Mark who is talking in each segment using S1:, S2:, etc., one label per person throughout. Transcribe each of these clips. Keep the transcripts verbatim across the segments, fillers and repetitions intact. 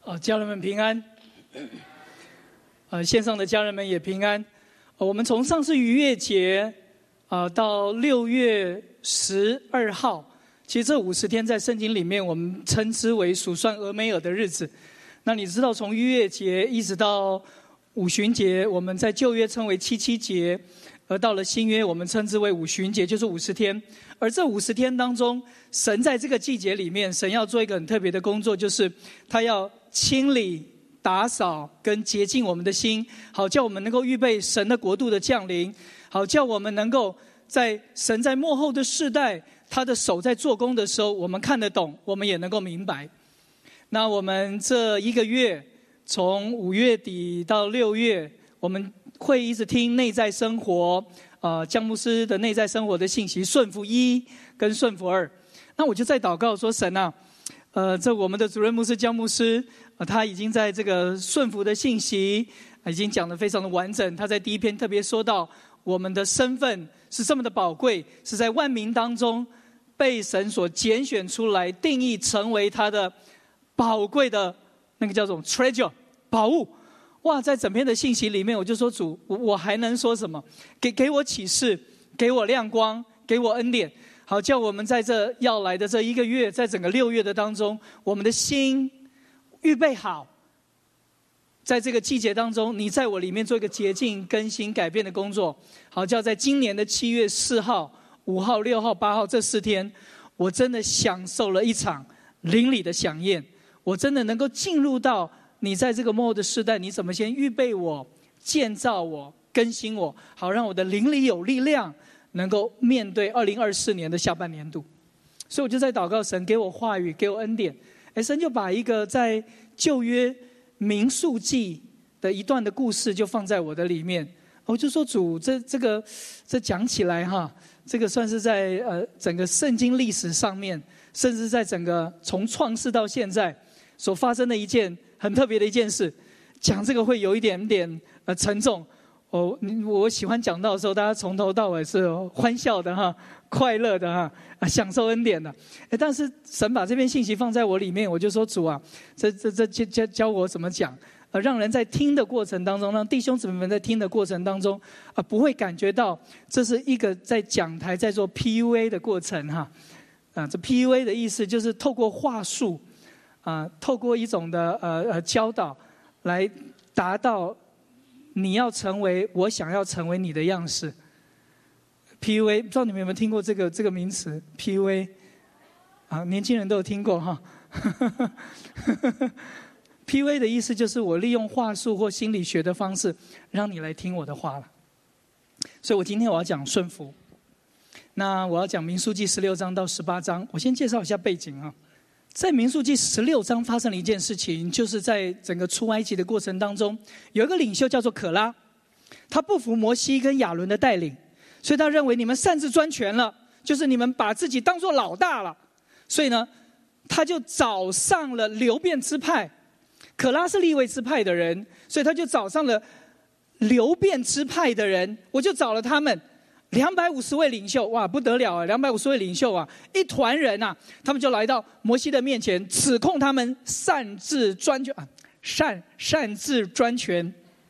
S1: 呃，家人们平安，呃，线上的家人们也平安。呃、我们从上次逾越节，啊、呃，到六月十二号，其实这五十天在圣经里面，我们称之为数算俄梅尔的日子。那你知道，从逾越节一直到五旬节，我们在旧约称为七七节，而到了新约，我们称之为五旬节，就是五十天。而这五十天当中，神在这个季节里面，神要做一个很特别的工作，就是他要清理、打扫跟洁净我们的心，好叫我们能够预备神的国度的降临，好叫我们能够在神在末后的世代，他的手在做工的时候，我们看得懂，我们也能够明白。那我们这一个月，从五月底到六月，我们会一直听内在生活，呃，江牧师的内在生活的信息，顺服一跟顺服二。那我就在祷告说，神啊，呃，这我们的主任牧师江牧师，呃，他已经在这个顺服的信息，呃、已经讲得非常的完整。他在第一篇特别说到，我们的身份是这么的宝贵，是在万民当中被神所拣选出来，定义成为他的宝贵的那个叫做 treasure 宝物。哇，在整篇的信息里面，我就说主，我我还能说什么？给给我启示，给我亮光，给我恩典，好叫我们在这要来的这一个月，在整个六月的当中，我们的心预备好，在这个季节当中，你在我里面做一个洁净、更新、改变的工作，好叫在今年的七月四号、五号、六号、八号这四天，我真的享受了一场灵里的飨宴，我真的能够进入到你在这个末后的世代，你怎么先预备我、建造我、更新我，好让我的灵里有力量，能够面对二零二四年的下半年度。所以我就在祷告神给我话语，给我恩典。哎，神就把一个在旧约民数记的一段的故事就放在我的里面。我就说主，这这个这讲起来哈，这个算是在呃整个圣经历史上面，甚至在整个从创世到现在所发生的一件很特别的一件事。讲这个会有一点点呃沉重。我我喜欢讲到的时候，大家从头到尾是欢笑的哈，快乐的哈，啊，享受恩典的。但是神把这篇信息放在我里面，我就说主啊，这这这教教我怎么讲，呃，让人在听的过程当中，让弟兄姊妹们在听的过程当中，啊，不会感觉到这是一个在讲台在做 P U A 的过程哈，啊，这 P U A 的意思就是透过话术，啊，透过一种的呃呃教导来达到。你要成为我想要成为你的样式。P U A 不知道你们有没有听过这个这个名词 P U A 啊，年轻人都有听过哈。P U A 的意思就是我利用话术或心理学的方式让你来听我的话了。所以我今天我要讲顺服。那我要讲民数记十六章到十八章，我先介绍一下背景啊。在民数记十六章发生了一件事情，就是在整个出埃及的过程当中，有一个领袖叫做可拉，他不服摩西跟亚伦的带领，所以他认为你们擅自专权了，就是你们把自己当作老大了，所以呢，他就找上了流便支派。可拉是利未支派的人，所以他就找上了流便支派的人，我就找了他们。两百五十位领袖，哇，不得了啊！两百五十位领袖啊，一团人啊，他们就来到摩西的面前，指控他们擅自专权啊，擅擅自专权。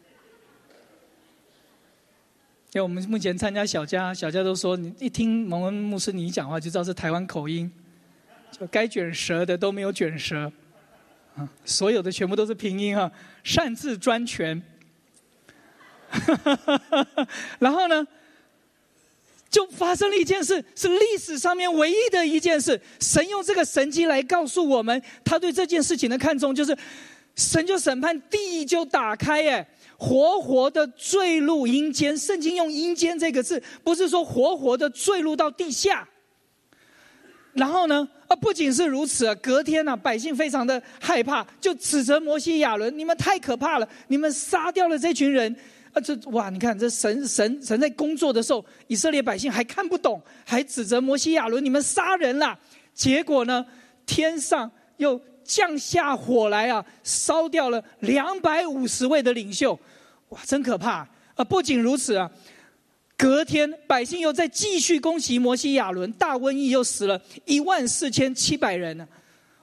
S1: 因为我们目前参加小家，小家都说，你一听蒙恩牧师你一讲话，就知道是台湾口音，就该卷舌的都没有卷舌，啊，所有的全部都是拼音啊，擅自专权。然后呢？就发生了一件事，是历史上面唯一的一件事。神用这个神迹来告诉我们，他对这件事情的看重，就是神就审判，地就打开，哎，活活的坠入阴间。圣经用阴间这个字，不是说活活的坠入到地下。然后呢，啊，不仅是如此啊，隔天啊，百姓非常的害怕，就指责摩西亚伦，你们太可怕了，你们杀掉了这群人。啊，这哇！你看，这神神神在工作的时候，以色列百姓还看不懂，还指责摩西亚伦你们杀人啦。结果呢，天上又降下火来啊，烧掉了两百五十位的领袖，哇，真可怕啊！不仅如此啊，隔天百姓又再继续攻击摩西亚伦，大瘟疫又死了一万四千七百人呢。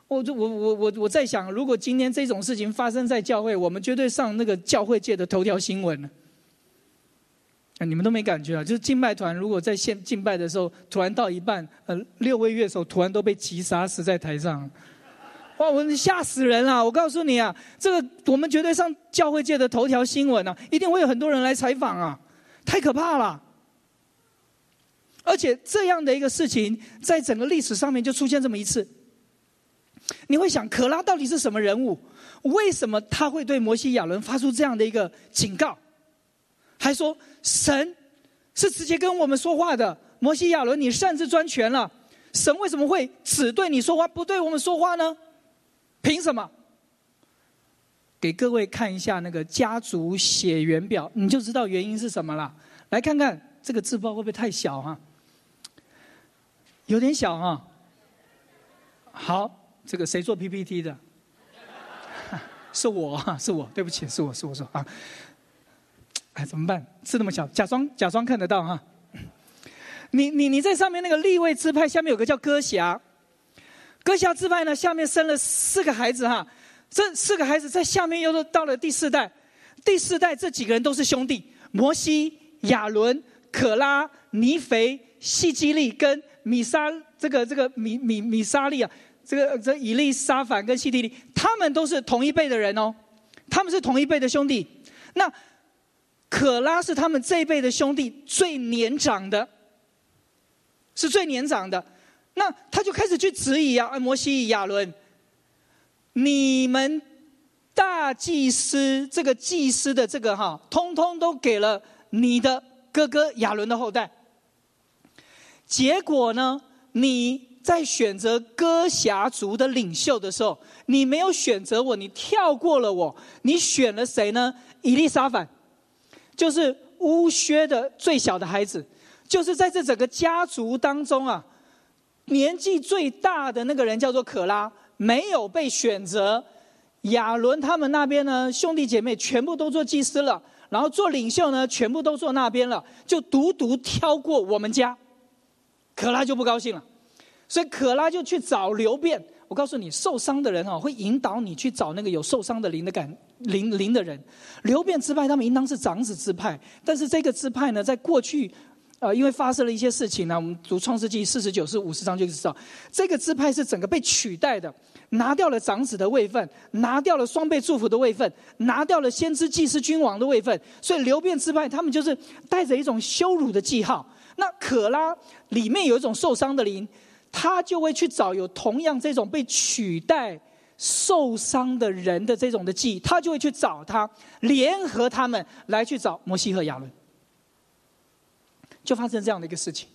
S1: 我我我我我在想，如果今天这种事情发生在教会，我们绝对上那个教会界的头条新闻了。啊，你们都没感觉啊？就是敬拜团如果在献敬拜的时候，突然到一半，呃，六位乐手突然都被击杀死在台上，哇，我吓死人了！我告诉你啊，这个我们绝对上教会界的头条新闻啊，一定会有很多人来采访啊，太可怕了。而且这样的一个事情，在整个历史上面就出现这么一次。你会想，可拉到底是什么人物？为什么他会对摩西亚伦发出这样的一个警告？还说神是直接跟我们说话的，摩西亚伦你擅自专权了，神为什么会只对你说话不对我们说话呢？凭什么？给各位看一下那个家族血缘表，你就知道原因是什么了。来看看这个字报会不会太小啊？有点小啊。好，这个谁做 P P T 的？是我，是我，对不起，是我是我说啊。哎，怎么办？字那么小，假装假装看得到哈。你你你在上面那个利未支派下面有个叫哥辖，哥辖支派呢下面生了四个孩子哈，这四个孩子在下面又到了第四代，第四代这几个人都是兄弟，摩西、亚伦、可拉、尼腓、细基利跟米沙这个这个米米米沙利啊，这个这以利沙反跟西提利，他们都是同一辈的人哦，他们是同一辈的兄弟。那可拉是他们这一辈的兄弟最年长的，是最年长的。那他就开始去质疑啊，摩西、亚伦，你们大祭司这个祭司的这个哈，通通都给了你的哥哥亚伦的后代。结果呢，你在选择哥辖族的领袖的时候，你没有选择我，你跳过了我，你选了谁呢？以利沙反。就是乌薛的最小的孩子，就是在这整个家族当中啊，年纪最大的那个人叫做可拉，没有被选择。亚伦他们那边呢，兄弟姐妹全部都做祭司了，然后做领袖呢，全部都做那边了，就独独挑过我们家。可拉就不高兴了，所以可拉就去找流便。我告诉你，受伤的人会引导你去找那个有受伤的灵的感灵灵的人。流便支派他们应当是长子支派，但是这个支派呢，在过去，呃，因为发生了一些事情呢，我们读创世纪四十九至五十章就知道，这个支派是整个被取代的，拿掉了长子的位分，拿掉了双倍祝福的位分，拿掉了先知祭司君王的位分，所以流便支派他们就是带着一种羞辱的记号。那可拉里面有一种受伤的灵，他就会去找有同样这种被取代受伤的人的这种的记忆，他就会去找他，联合他们来去找摩西和亚伦，就发生这样的一个事情。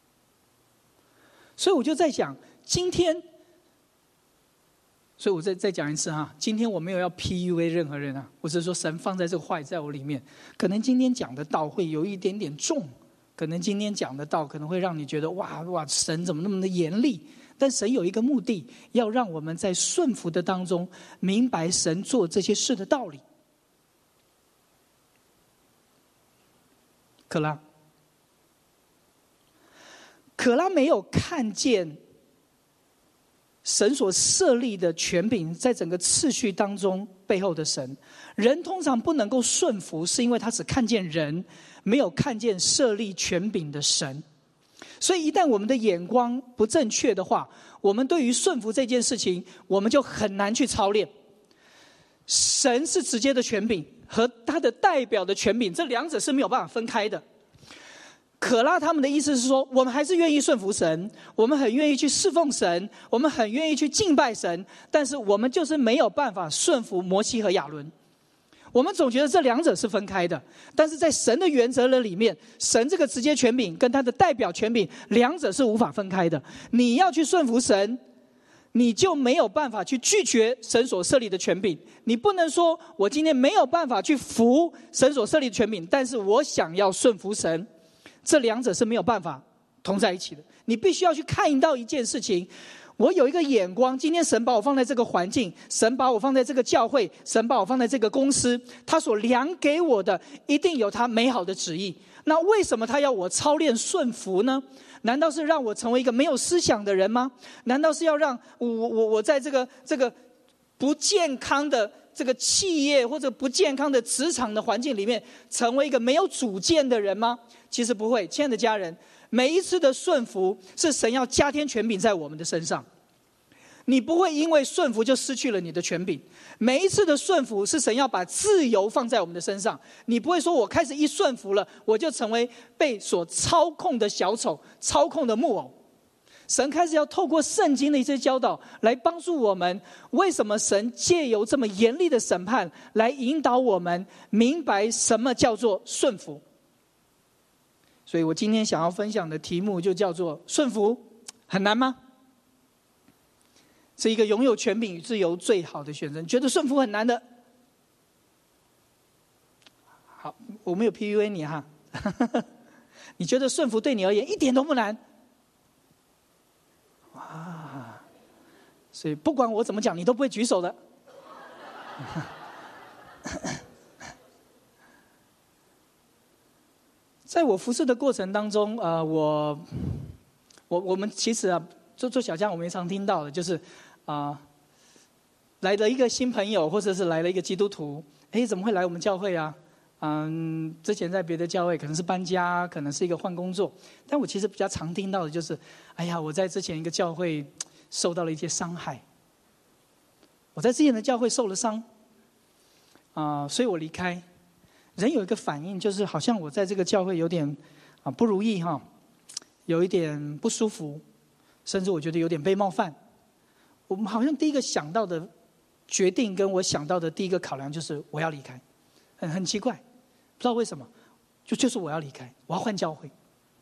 S1: 所以我就在想，今天，所以我再再讲一次哈，今天我没有要 P U A 任何人啊，我只是说神放在这个话语在我里面，可能今天讲的道会有一点点重。可能今天讲的道可能会让你觉得哇哇，神怎么那么的严厉？但神有一个目的，要让我们在顺服的当中明白神做这些事的道理。可拉，可拉没有看见神所设立的权柄在整个次序当中背后的神。人通常不能够顺服，是因为他只看见人，没有看见设立权柄的神。所以一旦我们的眼光不正确的话，我们对于顺服这件事情，我们就很难去操练。神是直接的权柄，和他的代表的权柄，这两者是没有办法分开的。可拉他们的意思是说，我们还是愿意顺服神，我们很愿意去侍奉神，我们很愿意去敬拜神，但是我们就是没有办法顺服摩西和亚伦。我们总觉得这两者是分开的，但是在神的原则的里面，神这个直接权柄跟他的代表权柄，两者是无法分开的。你要去顺服神，你就没有办法去拒绝神所设立的权柄。你不能说我今天没有办法去服神所设立的权柄，但是我想要顺服神，这两者是没有办法同在一起的。你必须要去看到一件事情， 我有一个眼光，今天神把我放在这个环境，神把我放在这个教会，神把我放在这个公司，他所量给我的一定有他美好的旨意。那为什么他要我操练顺服呢？难道是让我成为一个没有思想的人吗？难道是要让我我我在这个这个不健康的这个企业或者不健康的职场的环境里面，成为一个没有主见的人吗？其实不会，亲爱的家人，每一次的顺服是神要加添权柄在我们的身上。你不会因为顺服就失去了你的权柄，每一次的顺服是神要把自由放在我们的身上。你不会说我开始一顺服了，我就成为被所操控的小丑，操控的木偶。神开始要透过圣经的一些教导来帮助我们，为什么神借由这么严厉的审判来引导我们明白什么叫做顺服。所以我今天想要分享的题目就叫做顺服很难吗？是一个拥有权柄与自由最好的选择。你觉得顺服很难的？好，我没有 P U A 你哈。你觉得顺服对你而言一点都不难？哇！所以不管我怎么讲，你都不会举手的。在我服侍的过程当中，呃，我我我们其实啊，做做小将，我们也常听到的，就是啊、呃，来了一个新朋友，或者是来了一个基督徒，哎，怎么会来我们教会啊？嗯，之前在别的教会可能是搬家，可能是一个换工作，但我其实比较常听到的就是，哎呀，我在之前一个教会受到了一些伤害，我在之前的教会受了伤，啊、呃，所以我离开。人有一个反应，就是好像我在这个教会有点啊不如意哈，有一点不舒服，甚至我觉得有点被冒犯。我们好像第一个想到的决定，跟我想到的第一个考量就是我要离开，很很奇怪，不知道为什么，就就是我要离开，我要换教会。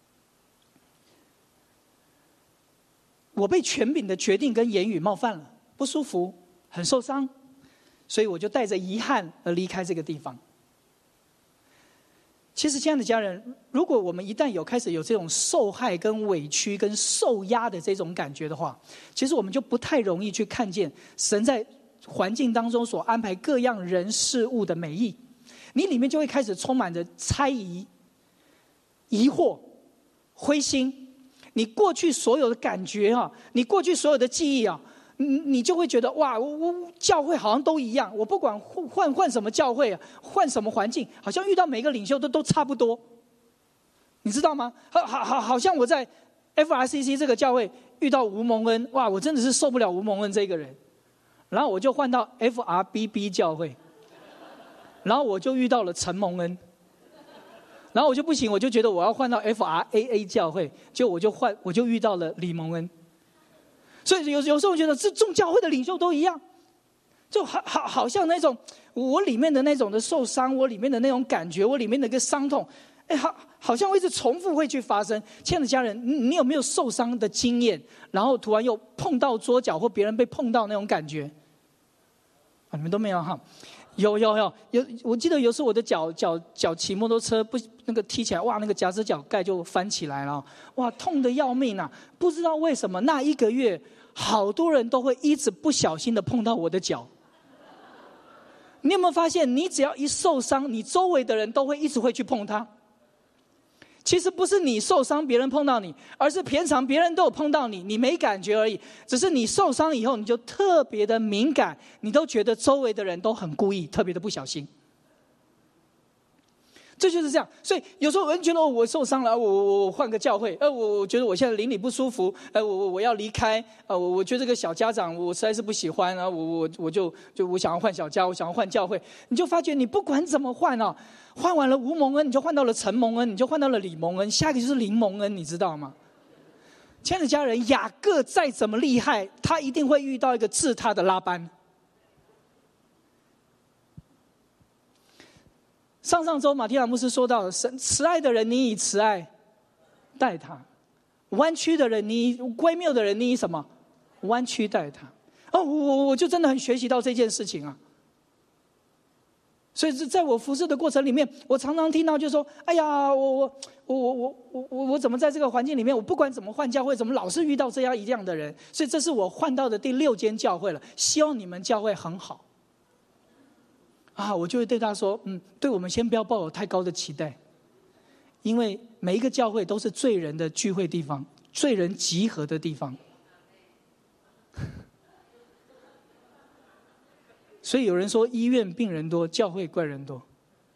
S1: 我被权柄的决定跟言语冒犯了，不舒服，很受伤，所以我就带着遗憾而离开这个地方。其实亲爱的家人，如果我们一旦有开始有这种受害跟委屈跟受压的这种感觉的话，其实我们就不太容易去看见神在环境当中所安排各样人事物的美意，你里面就会开始充满着猜疑、疑惑、灰心。你过去所有的感觉啊，你过去所有的记忆啊，你就会觉得哇，我我教会好像都一样，我不管换换什么教会啊，换什么环境，好像遇到每个领袖都都差不多，你知道吗？好好好，好像我在 F R C C 这个教会遇到吴蒙恩，哇，我真的是受不了吴蒙恩这个人，然后我就换到 F R B B 教会，然后我就遇到了陈蒙恩，然后我就不行，我就觉得我要换到 F R A A 教会，就我就换，我就遇到了李蒙恩。所以有有时候我觉得这众教会的领袖都一样，就好好好像那种我里面的那种的受伤，我里面的那种感觉，我里面的一个伤痛，哎，好好像会一直重复会去发生。亲爱的家人，你你有没有受伤的经验？然后突然又碰到桌角或别人被碰到那种感觉？啊，你们都没有哈？有有有有，我记得有时候我的脚脚脚骑摩托车不那个踢起来，哇，那个夹子脚盖就翻起来了，哇，痛得要命啊！不知道为什么那一个月，好多人都会一直不小心的碰到我的脚。你有没有发现，你只要一受伤，你周围的人都会一直会去碰它？其实不是你受伤别人碰到你，而是平常别人都有碰到你，你没感觉而已。只是你受伤以后，你就特别的敏感，你都觉得周围的人都很故意，特别的不小心。这就是这样。所以有时候有人觉得我受伤了，我我我换个教会，呃，我我觉得我现在邻里不舒服，呃，我我我要离开，呃，我我觉得这个小家长我实在是不喜欢啊，我我我就就我想要换小家，我想要换教会，你就发觉你不管怎么换啊，换完了吴蒙恩，你就换到了陈蒙恩，你就换到了李蒙恩，下一个就是林蒙恩，你知道吗？亲爱的家人，雅各再怎么厉害，他一定会遇到一个治他的拉班。上上周马提亚牧师说到，神慈爱的人，你以慈爱待他；弯曲的人，你以乖谬的人，你以什么弯曲待他？哦，我我就真的很学习到这件事情啊。 所以在我服侍的过程里面，我常常听到就说：“哎呀，我我我我我我我我怎么在这个环境里面，我不管怎么换教会，怎么老是遇到这样一样的人？”所以这是我换到的第六间教会了。希望你们教会很好。啊，我就会对他说：“嗯，对我们先不要抱有太高的期待，因为每一个教会都是罪人的聚会地方，罪人集合的地方。”所以有人说医院病人多，教会怪人多。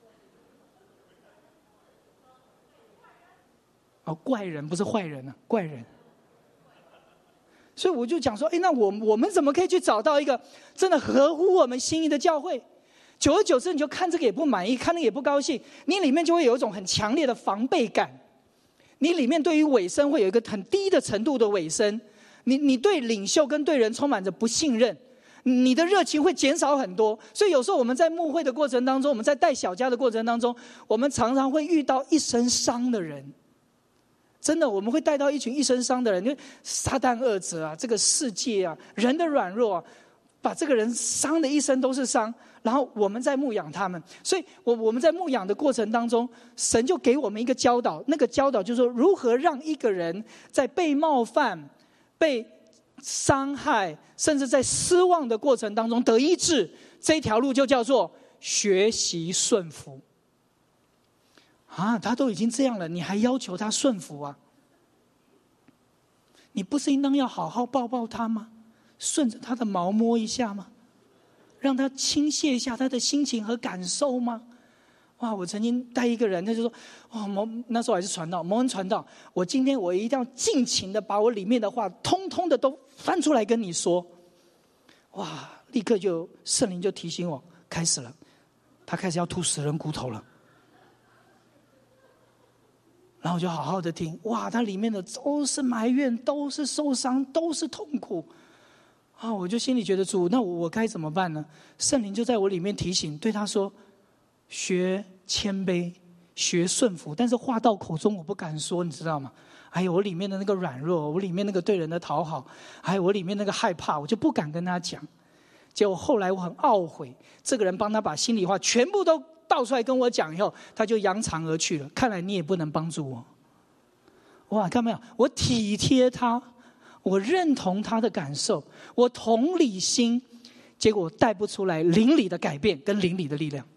S1: 哦，怪人不是坏人啊，怪人。所以我就讲说，哎，那我我们怎么可以去找到一个真的合乎我们心意的教会？久而久之，你就看这个也不满意，看那个也不高兴，你里面就会有一种很强烈的防备感。你里面对于委身会有一个很低的程度的委身，你你对领袖跟对人充满着不信任。你的热情会减少很多，所以有时候我们在牧会的过程当中，我们在带小家的过程当中，我们常常会遇到一身伤的人。真的，我们会带到一群一身伤的人，因为撒旦恶者啊，这个世界啊，人的软弱啊，把这个人伤的一身都是伤。然后我们在牧养他们，所以我我们在牧养的过程当中，神就给我们一个教导，那个教导就是说，如何让一个人在被冒犯、被伤害，甚至在失望的过程当中得医治，这一条路就叫做学习顺服。啊，他都已经这样了，你还要求他顺服啊？你不是应当要好好抱抱他吗？顺着他的毛摸一下吗？让他倾泻一下他的心情和感受吗？哇！我曾经带一个人，他就说：“哇，某那时候还是传道，某人传道，我今天我一定要尽情的把我里面的话，通通的都翻出来跟你说。”哇！立刻就圣灵就提醒我，开始了，他开始要吐死人骨头了。然后我就好好的听，哇，他里面的都是埋怨，都是受伤，都是痛苦。啊，我就心里觉得主，那我该怎么办呢？圣灵就在我里面提醒，对他说：学谦卑，学顺服。但是话到口中我不敢说，你知道吗？还有我里面的那个软弱，我里面那个对人的讨好，还有我里面那个害怕，我就不敢跟他讲。结果后来我很懊悔，这个人帮他把心里话全部都倒出来跟我讲以后，他就扬长而去了。看来你也不能帮助我。哇，看到没有？我体贴他，我认同他的感受，我同理心，结果带不出来灵里的改变跟灵里的力量。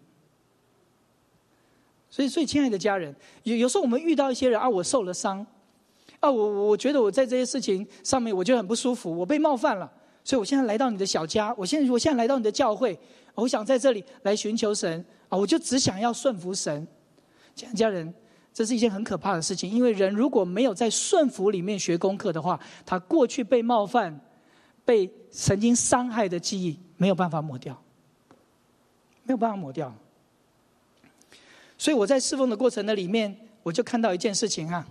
S1: 所以，所以亲爱的家人，有有时候我们遇到一些人啊，我受了伤，啊，我我觉得我在这些事情上面我觉得很不舒服，我被冒犯了，所以我现在来到你的小家，我现在我现在来到你的教会，我想在这里来寻求神啊，我就只想要顺服神。亲爱的家人，这是一件很可怕的事情，因为人如果没有在顺服里面学功课的话，他过去被冒犯、被曾经伤害的记忆没有办法抹掉，没有办法抹掉。所以我在侍奉的过程的里面，我就看到一件事情啊，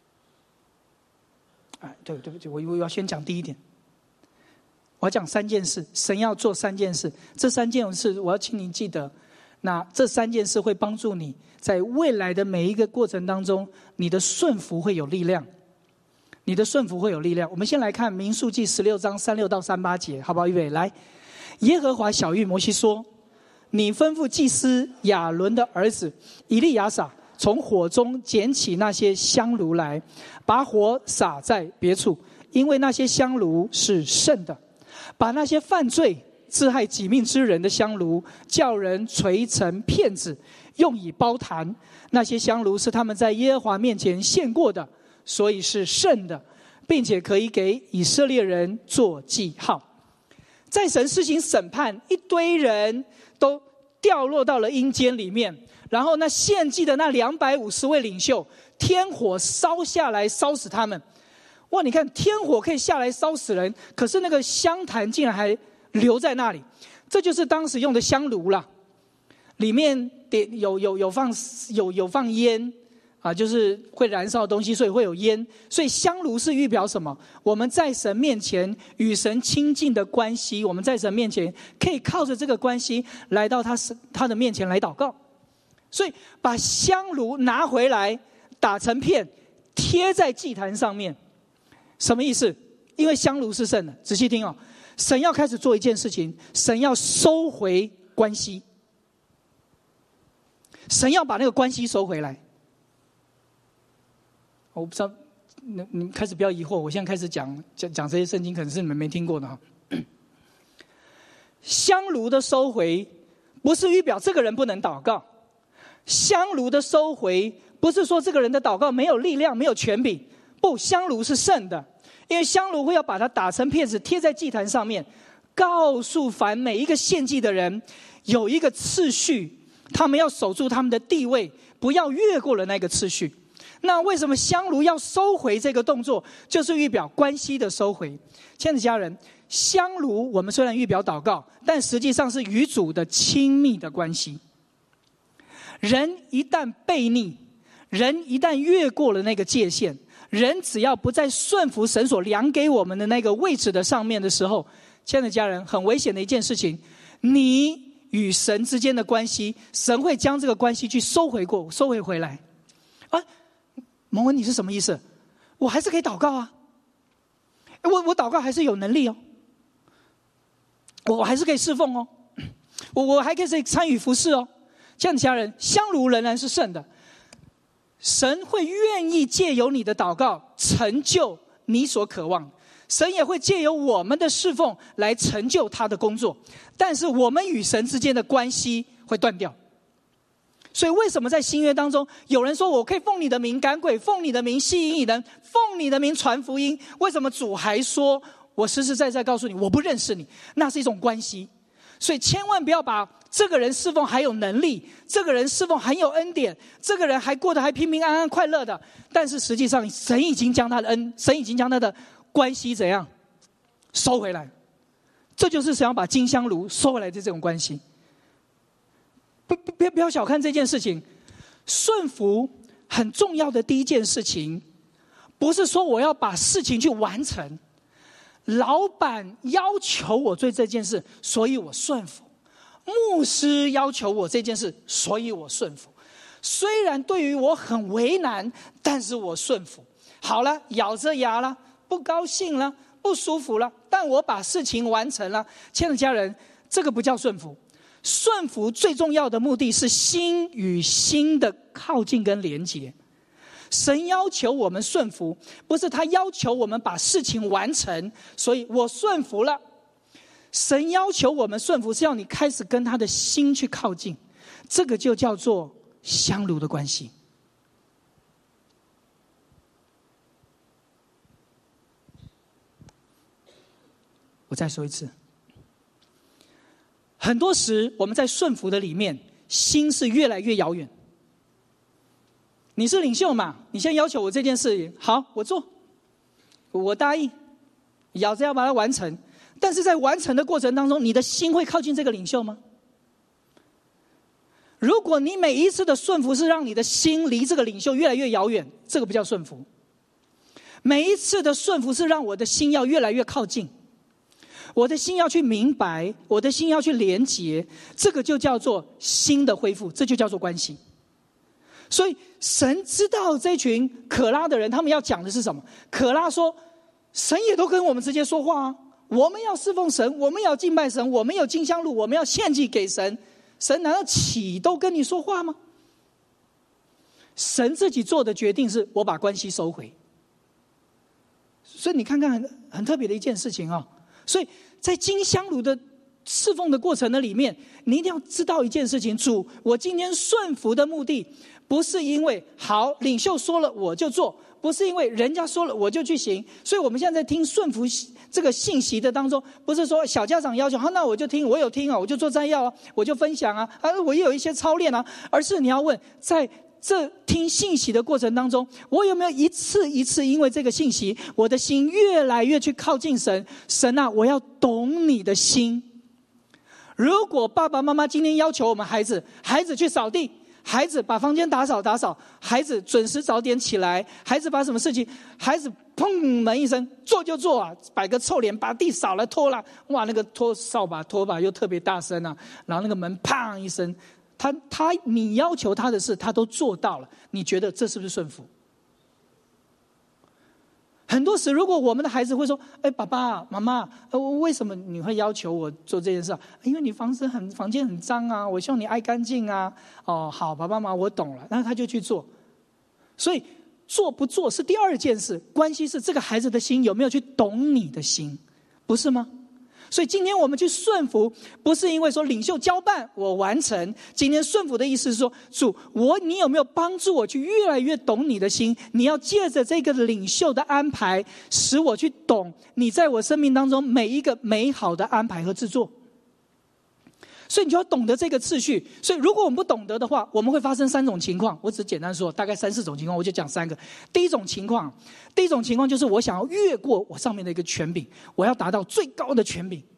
S1: 哎，对对不起，我我要先讲第一点，我要讲三件事，神要做三件事，这三件事我要请你记得，那这三件事会帮助你在未来的每一个过程当中，你的顺服会有力量，你的顺服会有力量。我们先来看民数记十六章三六到三八节，好不好？预备来，耶和华晓谕摩西说，你吩咐祭司亚伦的儿子以利亚撒从火中捡起那些香炉来，把火撒在别处，因为那些香炉是圣的。把那些犯罪自害己命之人的香炉，叫人捶成片子，用以包坛。那些香炉是他们在耶和华面前献过的，所以是圣的，并且可以给以色列人做记号。在神施行审判，一堆人都掉落到了阴间里面，然后那献祭的那两百五十位领袖，天火烧下来烧死他们。哇，你看天火可以下来烧死人，可是那个香坛竟然还留在那里，这就是当时用的香炉啦，里面点有有有放有有放烟啊，就是会燃烧的东西，所以会有烟。所以香炉是预表什么？我们在神面前与神亲近的关系，我们在神面前可以靠着这个关系来到他他的面前来祷告。所以把香炉拿回来，打成片，贴在祭坛上面。什么意思？因为香炉是圣的，仔细听哦。神要开始做一件事情，神要收回关系。 神要把那个关系收回来。我不知道，你你们开始不要疑惑，我现在开始讲讲讲这些圣经，可能是你们没听过的哈。香炉的收回，不是预表这个人不能祷告。香炉的收回，不是说这个人的祷告没有力量、没有权柄。不，香炉是圣的，因为香炉会要把它打成片子，贴在祭坛上面，告诉凡每一个献祭的人，有一个次序，他们要守住他们的地位，不要越过了那个次序。那为什么香炉要收回这个动作，就是预表关系的收回。亲爱的家人，香炉我们虽然预表祷告，但实际上是与主的亲密的关系。人一旦悖逆，人一旦越过了那个界限，人只要不再顺服神所量给我们的那个位置的上面的时候，亲爱的家人，很危险的一件事情，你与神之间的关系，神会将这个关系去收回过，收回回来。啊，蒙恩，你是什么意思？我还是可以祷告啊，我我祷告还是有能力哦，我还是可以侍奉哦，我我还可以参与服事哦。这样的家人，香炉仍然是圣的，神会愿意借由你的祷告成就你所渴望，神也会借由我们的侍奉来成就他的工作，但是我们与神之间的关系会断掉。所以为什么在新约当中有人说我可以奉你的名赶鬼，奉你的名吸引人，奉你的名传福音，为什么主还说我实实在在告诉你我不认识你？那是一种关系。所以千万不要把这个人侍奉还有能力，这个人侍奉很有恩典，这个人还过得还平平安安快乐的，但是实际上神已经将他的恩，神已经将他的关系怎样收回来。这就是想要把金香炉收回来的这种关系。不不不要小看这件事情，顺服很重要的第一件事情，不是说我要把事情去完成，老板要求我做这件事，所以我顺服；牧师要求我这件事，所以我顺服。虽然对于我很为难，但是我顺服。好了，咬着牙了，不高兴了，不舒服了，但我把事情完成了。亲爱的家人，这个不叫顺服。顺服最重要的目的是心与心的靠近跟连结。神要求我们顺服，不是他要求我们把事情完成，所以我顺服了。神要求我们顺服，是要你开始跟他的心去靠近，这个就叫做香炉的关系。我再说一次，很多时我们在顺服的里面，心是越来越遥远。你是领袖嘛，你现在要求我这件事，好，我做，我答应，咬着要把它完成。但是在完成的过程当中，你的心会靠近这个领袖吗？如果你每一次的顺服是让你的心离这个领袖越来越遥远，这个不叫顺服。每一次的顺服是让我的心要越来越靠近，我的心要去明白，我的心要去连结，这个就叫做心的恢复，这就叫做关系。所以神知道这群可拉的人他们要讲的是什么。可拉说，神也都跟我们直接说话啊，我们要侍奉神，我们要敬拜神，我们有金香炉，我们要献祭给神，神难道岂都跟你说话吗？神自己做的决定是我把关系收回。所以你看看 很, 很特别的一件事情啊、哦。所以在金香炉的侍奉的过程的里面，你一定要知道一件事情，主，我今天顺服的目的不是因为好领袖说了我就做，不是因为人家说了我就去行。所以我们现在在听顺服这个信息的当中，不是说小家长要求好，那我就听，我有听啊，我就做摘要啊，我就分享啊，啊我也有一些操练啊，而是你要问，在这听信息的过程当中，我有没有一次一次因为这个信息，我的心越来越去靠近神？神啊，我要懂你的心。如果爸爸妈妈今天要求我们孩子，孩子去扫地，孩子把房间打扫打扫，孩子准时早点起来，孩子把什么事情，孩子砰门一声做就做啊，摆个臭脸把地扫了拖了，哇那个拖扫把拖把又特别大声啊，然后那个门砰一声，他他你要求他的事他都做到了，你觉得这是不是顺服？ 很多时，如果我们的孩子会说：“哎，爸爸妈妈，呃，为什么你会要求我做这件事啊？因为你房子很房间很脏啊，我希望你爱干净啊。”哦，好，爸爸妈妈，我懂了，然后他就去做。所以做不做是第二件事，关系是这个孩子的心有没有去懂你的心，不是吗？所以今天我们去顺服，不是因为说领袖交办我完成。今天顺服的意思是说，主，我你有没有帮助我去越来越懂你的心？你要借着这个领袖的安排，使我去懂你在我生命当中每一个美好的安排和制作。所以你就要懂得这个次序。所以如果我们不懂得的话，我们会发生三种情况。我只简单说，大概三四种情况，我就讲三个。第一种情况，第一种情况就是我想要越过我上面的一个权柄，我要达到最高的权柄，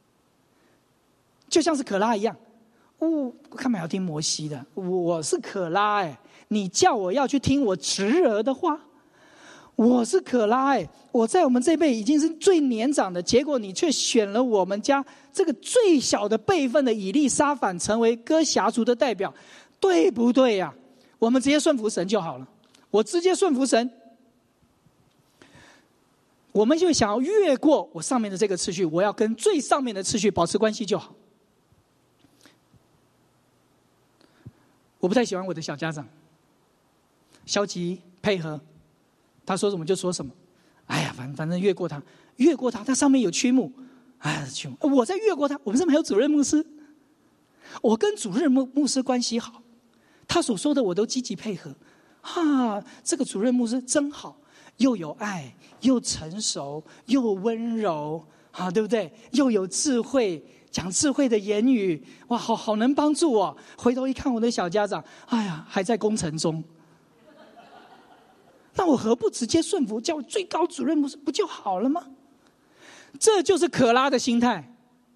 S1: 就像是可拉一样。哦，我干嘛要听摩西的？我是可拉哎，你叫我要去听我侄儿的话？我是可拉哎，我在我们这辈已经是最年长的，结果你却选了我们家这个最小的辈分的以利沙反成为哥辖族的代表，对不对呀、啊？我们直接顺服神就好了，我直接顺服神，我们就想要越过我上面的这个次序，我要跟最上面的次序保持关系就好。我不太喜欢我的小家长消极配合，他说什么就说什么。哎呀，反反正越过他，越过他，他上面有区牧，哎，区牧，我在越过他。我们上面还有主任牧师，我跟主任牧牧师关系好，他所说的我都积极配合。啊，这个主任牧师真好，又有爱，又成熟，又温柔，啊，对不对？又有智慧。讲智慧的言语，哇，好好能帮助我。回头一看，我的小家长，哎呀，还在工程中。那我何不直接顺服，叫最高主任牧师不就好了吗？这就是可拉的心态。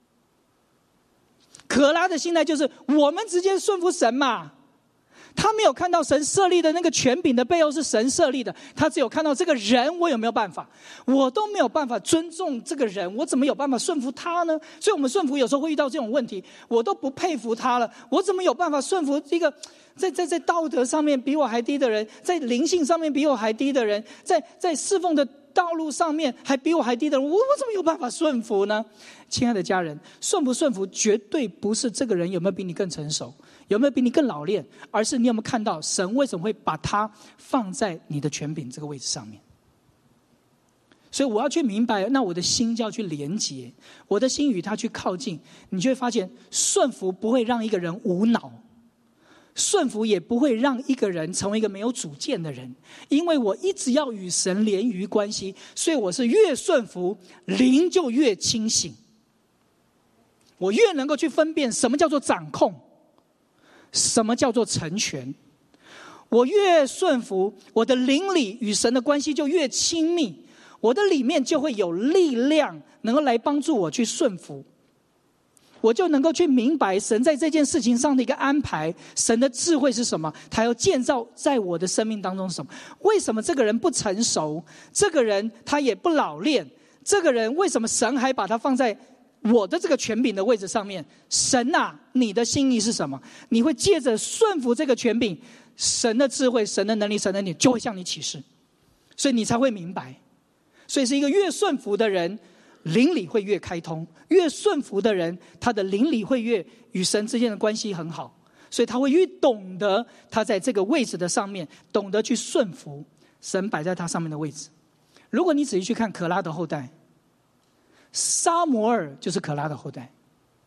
S1: 可拉的心态就是我们直接顺服神嘛。他没有看到神设立的那个权柄的背后是神设立的，他只有看到这个人我有没有办法，我都没有办法尊重这个人，我怎么有办法顺服他呢？所以我们顺服有时候会遇到这种问题，我都不佩服他了，我怎么有办法顺服一个在在在道德上面比我还低的人，在灵性上面比我还低的人，在在侍奉的道路上面还比我还低的人，我我怎么有办法顺服呢？亲爱的家人，顺不顺服绝对不是这个人有没有比你更成熟，有没有比你更老练，而是你有没有看到神为什么会把他放在你的权柄这个位置上面。所以我要去明白，那我的心就要去连结，我的心与他去靠近，你就会发现顺服不会让一个人无脑，顺服也不会让一个人成为一个没有主见的人，因为我一直要与神连于关系，所以我是越顺服灵就越清醒，我越能够去分辨什么叫做掌控，什么叫做成全。我越顺服，我的灵里与神的关系就越亲密，我的里面就会有力量能够来帮助我去顺服，我就能够去明白神在这件事情上的一个安排，神的智慧是什么，他要建造在我的生命当中是什么。为什么这个人不成熟，这个人他也不老练，这个人为什么神还把他放在我的这个权柄的位置上面？神啊，你的心意是什么？你会借着顺服这个权柄，神的智慧，神的能力，神的你就会向你启示，所以你才会明白。所以是一个越顺服的人，灵里会越开通，越顺服的人，他的灵里会越与神之间的关系很好，所以他会越懂得他在这个位置的上面，懂得去顺服神摆在他上面的位置。如果你仔细去看可拉的后代，撒母耳就是可拉的后代，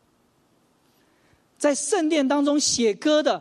S1: 在圣殿当中写歌的，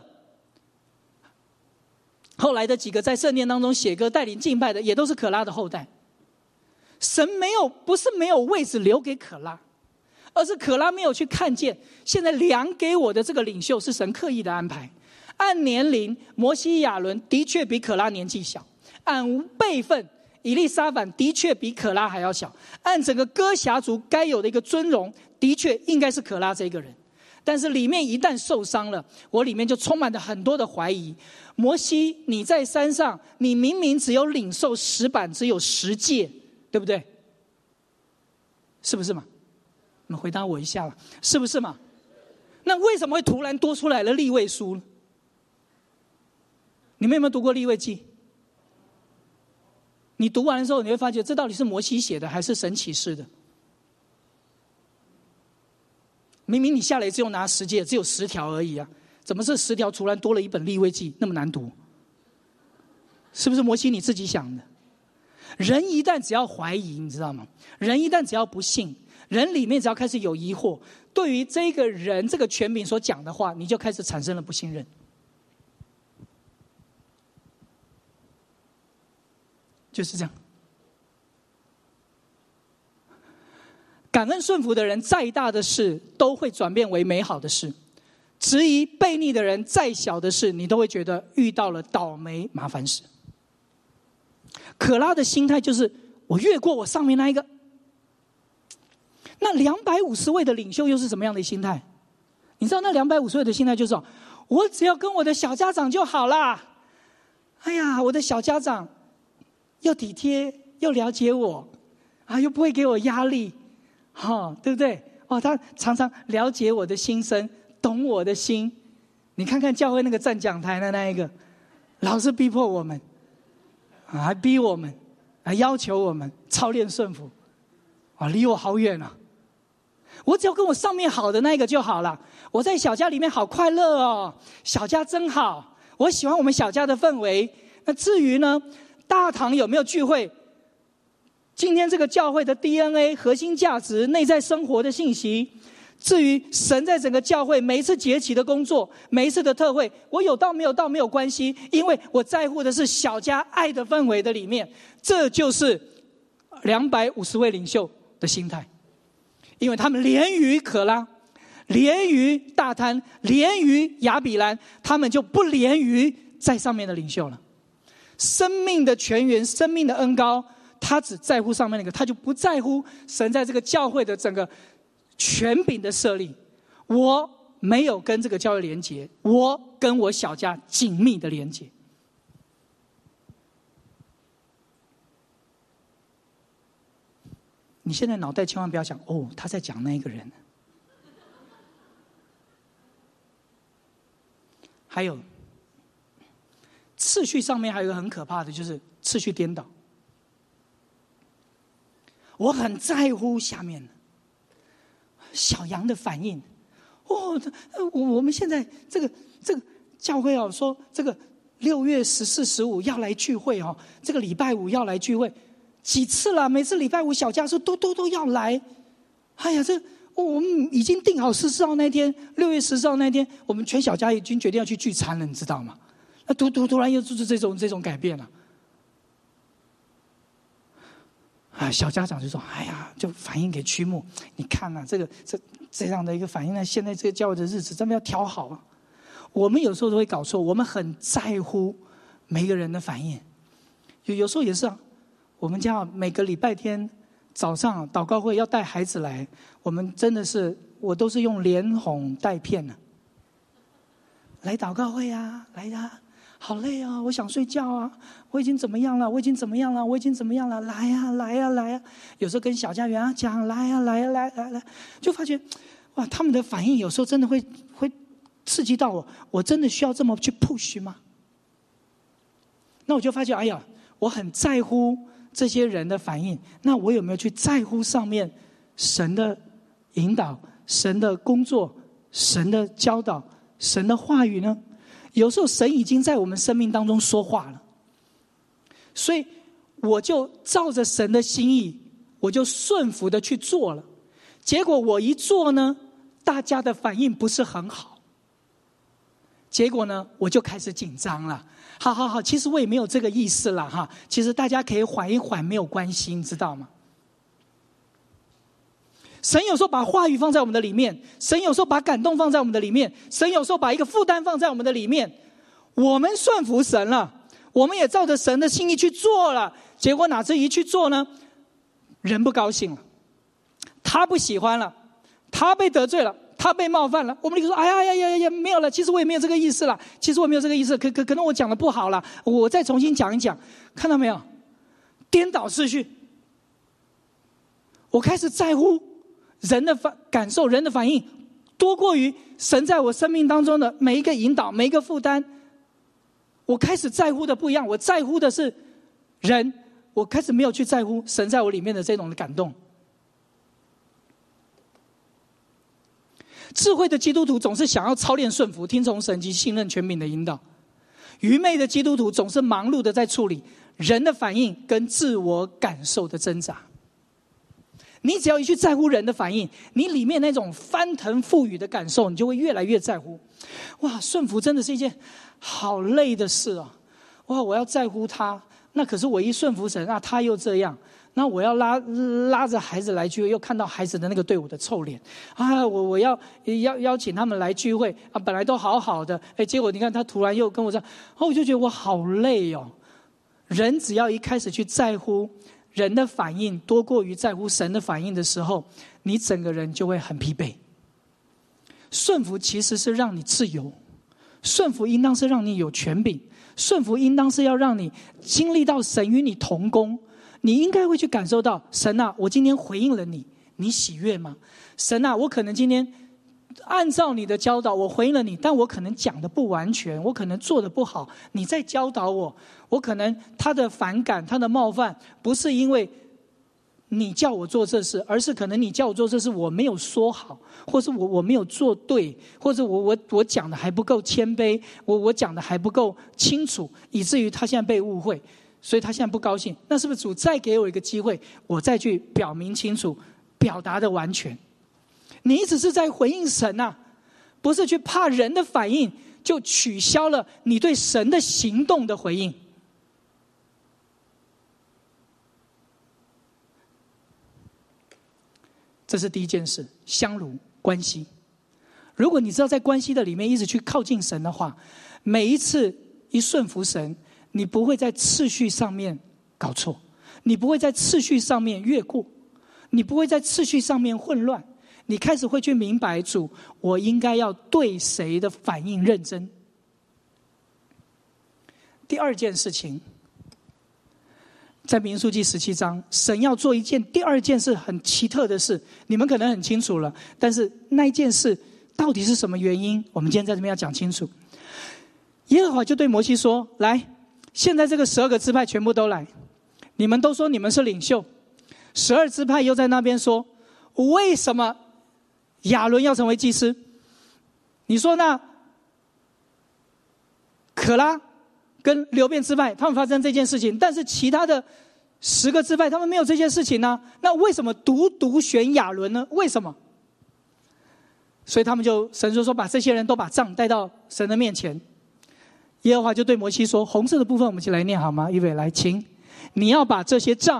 S1: 后来的几个在圣殿当中写歌带领敬拜的，也都是可拉的后代。神没有，不是没有位置留给可拉，而是可拉没有去看见，现在量给我的这个领袖是神刻意的安排。按年龄，摩西亚伦的确比可拉年纪小，按辈分，以利沙反的确比可拉还要小，按整个哥辖族该有的一个尊荣，的确应该是可拉这个人。但是里面一旦受伤了，我里面就充满了很多的怀疑。摩西，你在山上，你明明只有领受十版，只有十诫，对不对？是不是嘛？你们回答我一下吧，是不是嘛？那为什么会突然多出来了利未书呢？你们有没有读过利未记？ 你读完的时候，你会发觉这到底是摩西写的还是神启示的？明明你下来只有拿十诫，只有十条而已啊，怎么这十条突然多了一本利未记，那么难读？是不是摩西你自己想的？人一旦只要怀疑，你知道吗？人一旦只要不信，人里面只要开始有疑惑，对于这个人这个权柄所讲的话，你就开始产生了不信任。就是这样。感恩顺服的人，再大的事都会转变为美好的事；质疑悖逆的人，再小的事，你都会觉得遇到了倒霉麻烦事。可拉的心态就是，我越过我上面那一个。那两百五十位的领袖又是什么样的心态？你知道那两百五十位的心态就是，我只要跟我的小家长就好啦。哎呀，我的小家长又体贴又了解我，啊，又不会给我压力。哦，对不对？哦，他常常了解我的心声，懂我的心。你看看教会那个站讲台的那一个，老是逼迫我们，啊，还逼我们，还要求我们操练顺服，啊，离我好远啊！我只要跟我上面好的那一个就好了。我在小家里面好快乐哦，小家真好，我喜欢我们小家的氛围。那至于呢，大堂有没有聚会？今天这个教会的 D N A 核心价值内在生活的信息，至于神在整个教会每一次节期的工作，每一次的特会，我有到没有到没有关系，因为我在乎的是小家爱的氛围的里面。这就是两百五十位领袖的心态，因为他们连于可拉，连于大贪，连于亚比兰，他们就不连于在上面的领袖了。生命的泉源，生命的恩膏，他只在乎上面那个，他就不在乎神在这个教会的整个权柄的设立。我没有跟这个教会连结，我跟我小家紧密的连结。你现在脑袋千万不要想，哦，他在讲那一个人。还有次序上面还有一个很可怕的，就是次序颠倒。我很在乎下面的小羊的反应。哦，我们现在这个这个教会哦，说这个六月十四、十五要来聚会哦，这个礼拜五要来聚会，几次了？每次礼拜五小家说都都都要来。哎呀，这、哦、我们已经定好十四号那天，六月十四号那天，我们全小家已经决定要去聚餐了，你知道吗？那突突突然又就是这种这种改变了。啊，小家长就说：“哎呀，就反映给区牧，你看啊，这个这这样的一个反应呢，现在这个教会的日子真的要调好啊。”我们有时候都会搞错，我们很在乎每一个人的反应。有有时候也是啊，我们家每个礼拜天早上祷告会要带孩子来，我们真的是我都是用连哄带骗的、啊，来祷告会啊，来呀、啊。好累啊！我想睡觉啊！我已经怎么样了？我已经怎么样了？我已经怎么样了？来呀、啊，来呀、啊，来呀、啊！有时候跟小家园啊讲，来呀、啊，来呀、啊，来来来，就发觉，哇，他们的反应有时候真的会会刺激到我。我真的需要这么去 push 吗？那我就发觉，哎呀，我很在乎这些人的反应。那我有没有去在乎上面神的引导、神的工作、神的教导、神的话语呢？有时候神已经在我们生命当中说话了，所以我就照着神的心意，我就顺服的去做了。结果我一做呢，大家的反应不是很好。结果呢，我就开始紧张了。好好好，其实我也没有这个意思啦哈，其实大家可以缓一缓，没有关系，你知道吗？神有时候把话语放在我们的里面，神有时候把感动放在我们的里面，神有时候把一个负担放在我们的里面。我们顺服神了，我们也照着神的心意去做了，结果哪知一去做呢，人不高兴了，他不喜欢了，他被得罪了，他被冒犯了。我们就说：“哎呀呀呀呀呀，没有了，其实我也没有这个意思了，其实我没有这个意思，可可可能我讲的不好了，我再重新讲一讲。”看到没有？颠倒次序。我开始在乎人的反感受，人的反应多过于神在我生命当中的每一个引导，每一个负担。我开始在乎的不一样，我在乎的是人， 我开始没有去在乎神在我里面的这种的感动。智慧的基督徒总是想要操练顺服，听从神及信任权柄的引导。愚昧的基督徒总是忙碌的在处理人的反应跟自我感受的挣扎。你只要一去在乎人的反应，你里面那种翻腾覆雨的感受，你就会越来越在乎。哇，顺服真的是一件好累的事啊！哇，我要在乎他，那可是我一顺服神，那他又这样，那我要拉拉着孩子来聚会，又看到孩子的那个对我的臭脸啊！我我要邀邀请他们来聚会啊，本来都好好的，哎，结果你看他突然又跟我这样，哦，我就觉得我好累哦。人只要一开始去在乎人的反应多过于在乎神的反应的时候，你整个人就会很疲惫。顺服其实是让你自由，顺服应当是让你有权柄，顺服应当是要让你经历到神与你同工。你应该会去感受到，神啊，我今天回应了你，你喜悦吗？神啊，我可能今天按照你的教导我回应了你，但我可能讲的不完全，我可能做的不好，你在教导我。我可能他的反感，他的冒犯不是因为你叫我做这事，而是可能你叫我做这事我没有说好，或是我我没有做对，或者我我我讲的还不够谦卑，我我讲的还不够清楚，以至于他现在被误会，所以他现在不高兴。那是不是主再给我一个机会，我再去表明清楚，表达的完全？你只是在回应神啊，不是去怕人的反应就取消了你对神的行动的回应。这是第一件事，相濡关系。如果你知道在关系的里面一直去靠近神的话，每一次一顺服神，你不会在次序上面搞错，你不会在次序上面越过，你不会在次序上面混乱，你开始会去明白，主，我应该要对谁的反应认真。第二件事情，在民数记十七章，神要做一件第二件事很奇特的事，你们可能很清楚了，但是那一件事到底是什么原因，我们今天在这边要讲清楚。耶和华就对摩西说，来，现在这个十二个支派全部都来，你们都说你们是领袖。十二支派又在那边说，为什么亚伦要成为祭司？你说那可拉跟流便支派他们发生这件事情，但是其他的十个支派他们没有这件事情呢？那为什么独独选亚伦呢？为什么？所以他们就神就说，把这些人都把杖带到神的面前。耶和华就对摩西说，红色的部分我们一起来念好吗？预备，来，请你要把这些杖，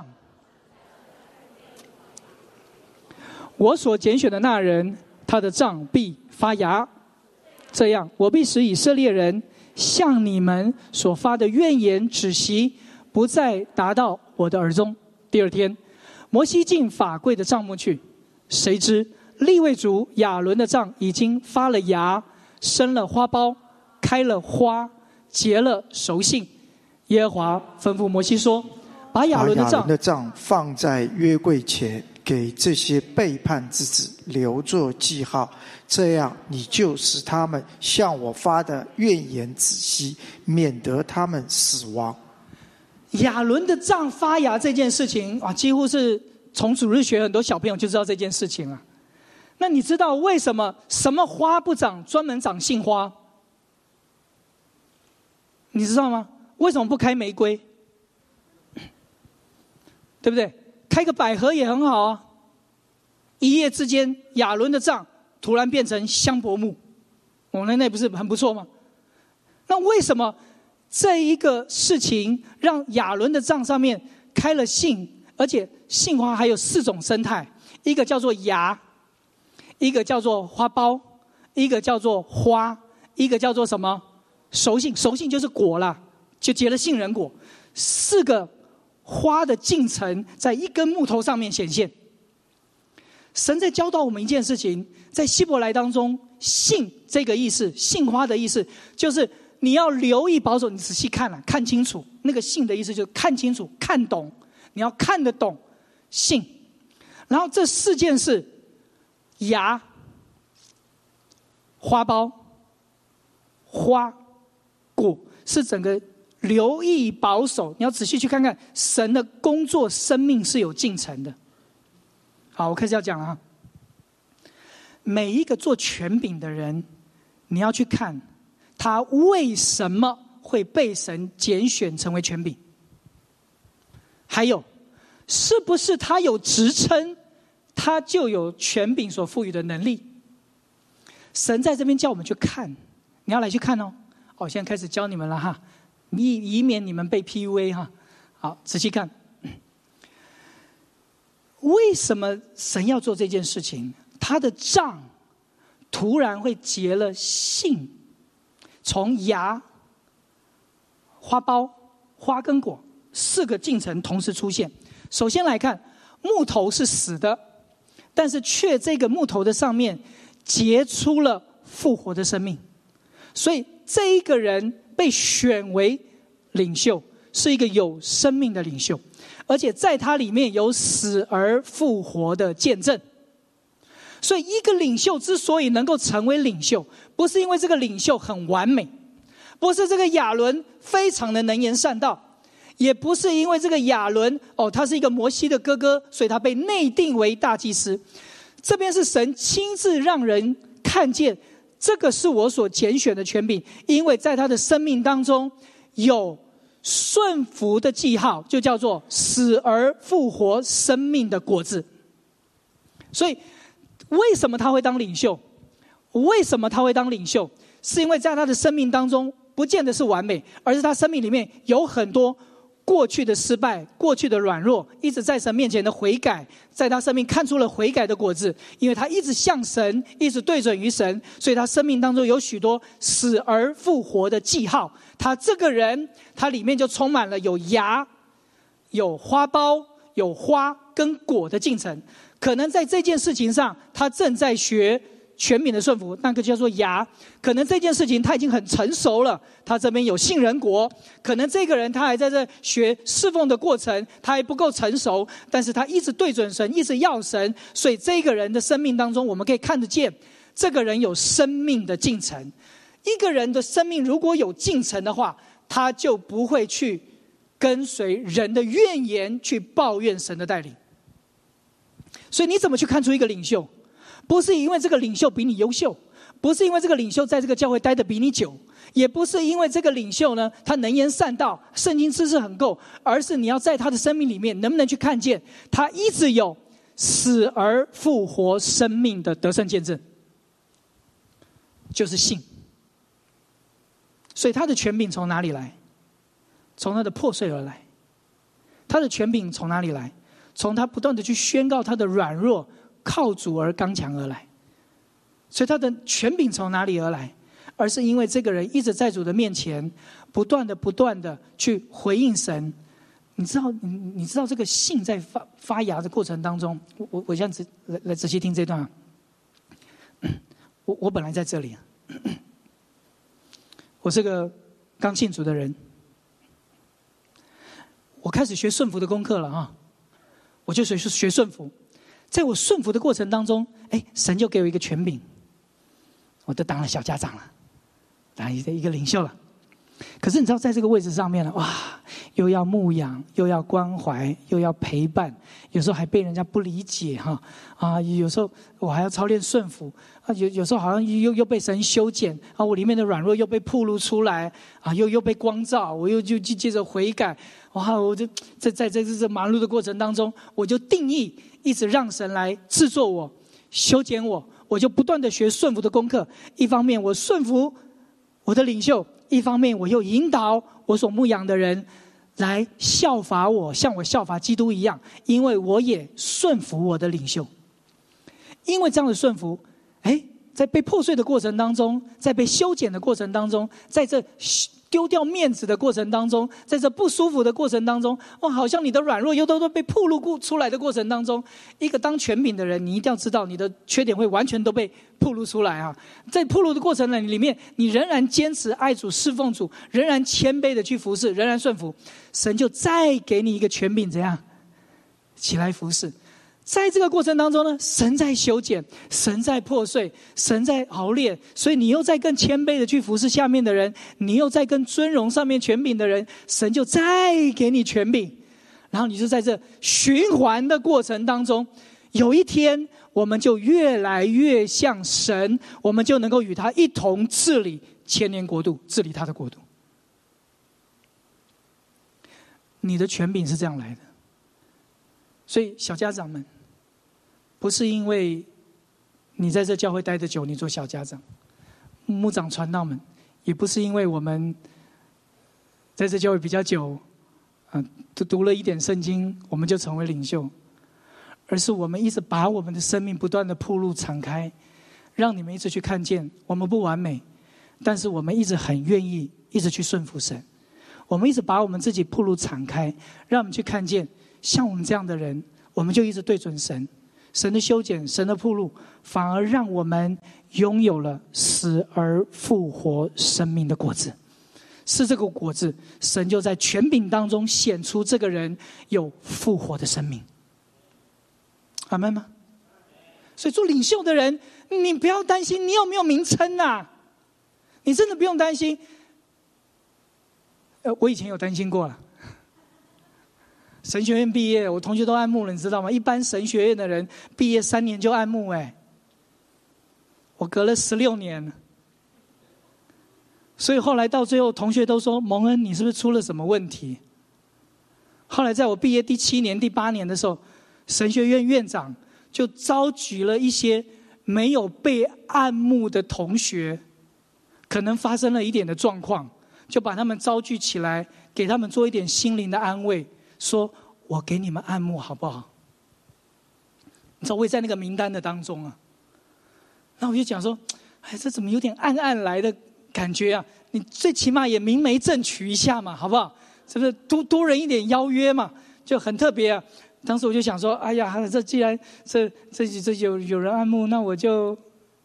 S1: 我所拣选的那人，他的杖必发芽，这样我必使以色列人向你们所发的怨言止息，不再达到我的耳中。第二天，摩西进法柜的帐幕去，谁知利未族亚伦的杖已经发了芽，生了花苞，开了花，结了熟杏。耶和华吩咐摩西说，把亚伦的杖
S2: 的杖放在约柜前，给这些背叛之子留作记号，这样你就使他们向我发的怨言止息，免得他们死亡。
S1: 亚伦的杖发芽这件事情啊，几乎是从主日学很多小朋友就知道这件事情了。那你知道为什么什么花不长，专门长杏花？你知道吗？为什么不开玫瑰？对不对？开个百合也很好啊。一夜之间，亚伦的杖突然变成香柏木，我们那不是很不错吗？那为什么这一个事情让亚伦的杖上面开了杏，而且杏花还有四种生态，一个叫做芽，一个叫做花苞，一个叫做花，一个叫做什么？熟杏。熟杏就是果啦，就结了杏仁果。四个花的进程在一根木头上面显现。神在教导我们一件事情，在希伯来当中，杏这个意思，杏花的意思，就是你要留意保守，你仔细看了、啊，看清楚。那个杏的意思就是看清楚、看懂，你要看得懂杏。然后这四件事，芽、花苞、花、果，是整个留意保守，你要仔细去看看神的工作生命是有进程的。好，我开始要讲了哈。每一个做权柄的人，你要去看他为什么会被神拣选成为权柄，还有是不是他有职称，他就有权柄所赋予的能力。神在这边叫我们去看，你要来去看哦。哦，现在开始教你们了哈，以以免你们被 P U A 哈。好，仔细看，为什么神要做这件事情？他的杖突然会结了杏，从芽、花苞、花跟果四个进程同时出现。首先来看，木头是死的，但是却这个木头的上面结出了复活的生命。所以这一个人被选为领袖，是一个有生命的领袖，而且在他里面有死而复活的见证。所以一个领袖之所以能够成为领袖，不是因为这个领袖很完美，不是这个亚伦非常的能言善道，也不是因为这个亚伦哦，他是一个摩西的哥哥，所以他被内定为大祭司。这边是神亲自让人看见，这个是我所拣选的权柄，因为在他的生命当中有顺服的记号，就叫做死而复活生命的果子。所以为什么他会当领袖？为什么他会当领袖？是因为在他的生命当中不见得是完美，而是他生命里面有很多过去的失败，过去的软弱，一直在神面前的悔改，在他生命看出了悔改的果子。因为他一直向神，一直对准于神，所以他生命当中有许多死而复活的记号。他这个人，他里面就充满了有芽、有花苞、有花跟果的进程。可能在这件事情上，他正在学权柄的顺服，那个叫做芽。可能这件事情他已经很成熟了，他这边有杏仁果。可能这个人他还在这学侍奉的过程，他还不够成熟，但是他一直对准神，一直要神，所以这个人的生命当中，我们可以看得见，这个人有生命的进程。一个人的生命如果有进程的话，他就不会去跟随人的怨言，去抱怨神的带领。所以你怎么去看出一个领袖？不是因为这个领袖比你优秀，不是因为这个领袖在这个教会待得比你久，也不是因为这个领袖呢他能言善道，圣经知识很够，而是你要在他的生命里面能不能去看见他一直有死而复活生命的得胜见证，就是信。所以他的权柄从哪里来？从他的破碎而来。他的权柄从哪里来？从他不断的去宣告他的软弱，靠主而刚强而来。所以他的权柄从哪里而来？而是因为这个人一直在主的面前不断的不断的去回应神。你知道你你知道这个信在发发芽的过程当中，我我我现在来来仔细听这段啊。我我本来在这里啊，我是个刚信主的人，我开始学顺服的功课了啊，我就学学顺服。在我顺服的过程当中，哎，神就给我一个权柄，我都当了小家长了，当一个一个领袖了。可是你知道，在这个位置上面呢，哇，又要牧养，又要关怀，又要陪伴，有时候还被人家不理解哈啊，有时候我还要操练顺服啊，有有时候好像又又被神修剪啊，我里面的软弱又被暴露出来啊，又又被光照，我又就接着悔改，哇，我就在在在这这忙碌的过程当中，我就定义一直让神来制作我、修剪我，我就不断的学顺服的功课。一方面我顺服我的领袖，一方面我又引导我所牧养的人来效法我，像我效法基督一样，因为我也顺服我的领袖。因为这样的顺服，哎，在被破碎的过程当中，在被修剪的过程当中，在这丢掉面子的过程当中，在这不舒服的过程当中，哇，好像你的软弱又都都被暴露出来的过程当中，一个当权柄的人，你一定要知道你的缺点会完全都被暴露出来啊！在暴露的过程里面，你仍然坚持爱主、侍奉主，仍然谦卑的去服侍，仍然顺服，神就再给你一个权柄，怎样起来服侍？ 在这个过程当中呢，神在修剪，神在破碎，神在熬炼，所以你又在更谦卑的去服侍下面的人，你又在更尊荣上面权柄的人，神就再给你权柄，然后你就在这循环的过程当中，有一天我们就越来越像神，我们就能够与他一同治理千年国度，治理他的国度。你的权柄是这样来的。所以小家长们，不是因为你在这教会待得久，你做小家长；牧长传道们，也不是因为我们在这教会比较久，嗯、呃，读读了一点圣经，我们就成为领袖，而是我们一直把我们的生命不断的暴露敞开，让你们一直去看见我们不完美，但是我们一直很愿意一直去顺服神。我们一直把我们自己暴露敞开，让我们去看见像我们这样的人，我们就一直对准神，神的修剪，神的暴露，反而让我们拥有了死而复活生命的果子。是这个果子，神就在权柄当中显出这个人有复活的生命。阿们吗？所以做领袖的人，你不要担心你有没有名称啊，你真的不用担心。呃，我以前有担心过了。神学院毕业，我同学都按牧了，你知道吗？一般神学院的人毕业三年就按牧，哎，我隔了十六年，所以后来到最后，同学都说：“蒙恩，你是不是出了什么问题？”后来在我毕业第七年、第八年的时候，神学院院长就召集了一些没有被按牧的同学，可能发生了一点的状况。就把他们召集起来，给他们做一点心灵的安慰，说我给你们按牧好不好？你知道我也在那个名单的当中啊。那我就讲说，哎，这怎么有点暗暗来的感觉啊？你最起码也明媒正娶一下嘛，好不好？是不是多多人一点邀约嘛？就很特别啊。当时我就想说，哎呀，这既然这这这有有人按牧，那我就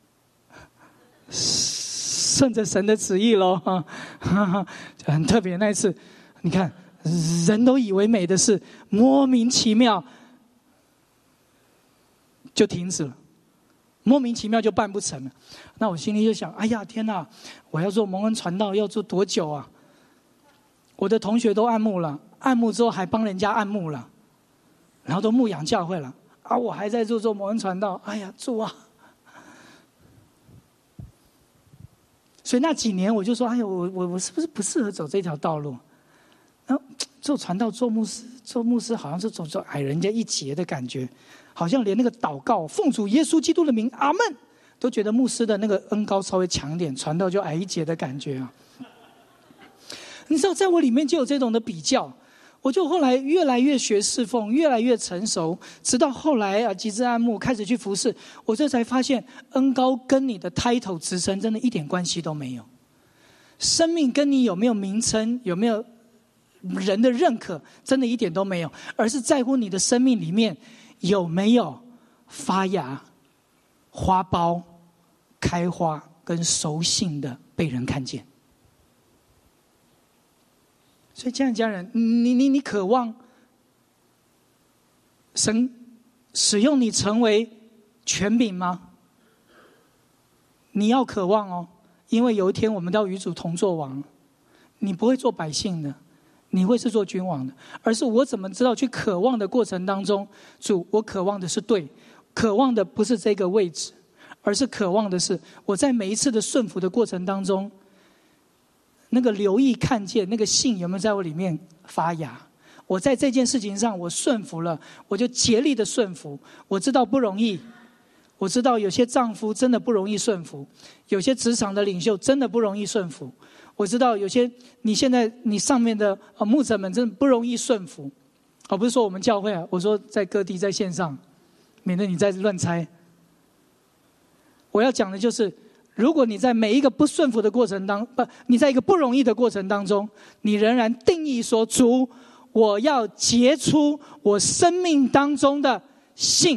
S1: 顺着神的旨意咯，哈哈哈，很特别。那一次，你看，人都以为美的事，莫名其妙就停止了，莫名其妙就办不成了。那我心里就想，哎呀，天哪！我要做蒙恩传道，要做多久啊？我的同学都按牧了，按牧之后还帮人家按牧了，然后都牧养教会了，啊，我还在做做蒙恩传道。哎呀，主啊！所以那几年我就说，哎呦，我我我是不是不适合走这条道路？然后做传道、做牧师、做牧师，好像是走走矮人家一截的感觉，好像连那个祷告奉主耶稣基督的名，阿们，都觉得牧师的那个恩膏稍微强一点，传道就矮一截的感觉啊。你知道，在我里面就有这种的比较。我就后来越来越学侍奉，越来越成熟，直到后来啊，集志按牧开始去服侍，我这才发现，恩膏跟你的 title 职称真的一点关系都没有。生命跟你有没有名称，有没有人的认可，真的一点都没有，而是在乎你的生命里面有没有发芽、花苞、开花跟熟性的被人看见。所以，亲爱的家人，你你你渴望神使用你成为权柄吗？你要渴望哦，因为有一天我们都要与主同作王。你不会做百姓的，你会是做君王的。而是我怎么知道去渴望的过程当中，主，我渴望的是对，渴望的不是这个位置，而是渴望的是我在每一次的顺服的过程当中，那个留意看见那个信有没有在我里面发芽。我在这件事情上我顺服了，我就竭力的顺服。我知道不容易，我知道有些丈夫真的不容易顺服，有些职场的领袖真的不容易顺服。我知道有些你现在你上面的呃牧者们真的不容易顺服。我不是说我们教会啊，我说在各地在线上，免得你再乱猜。我要讲的就是，如果你在每一个不顺服的过程当不，你在一个不容易的过程当中，你仍然定义说，主，我要结出我生命当中的信，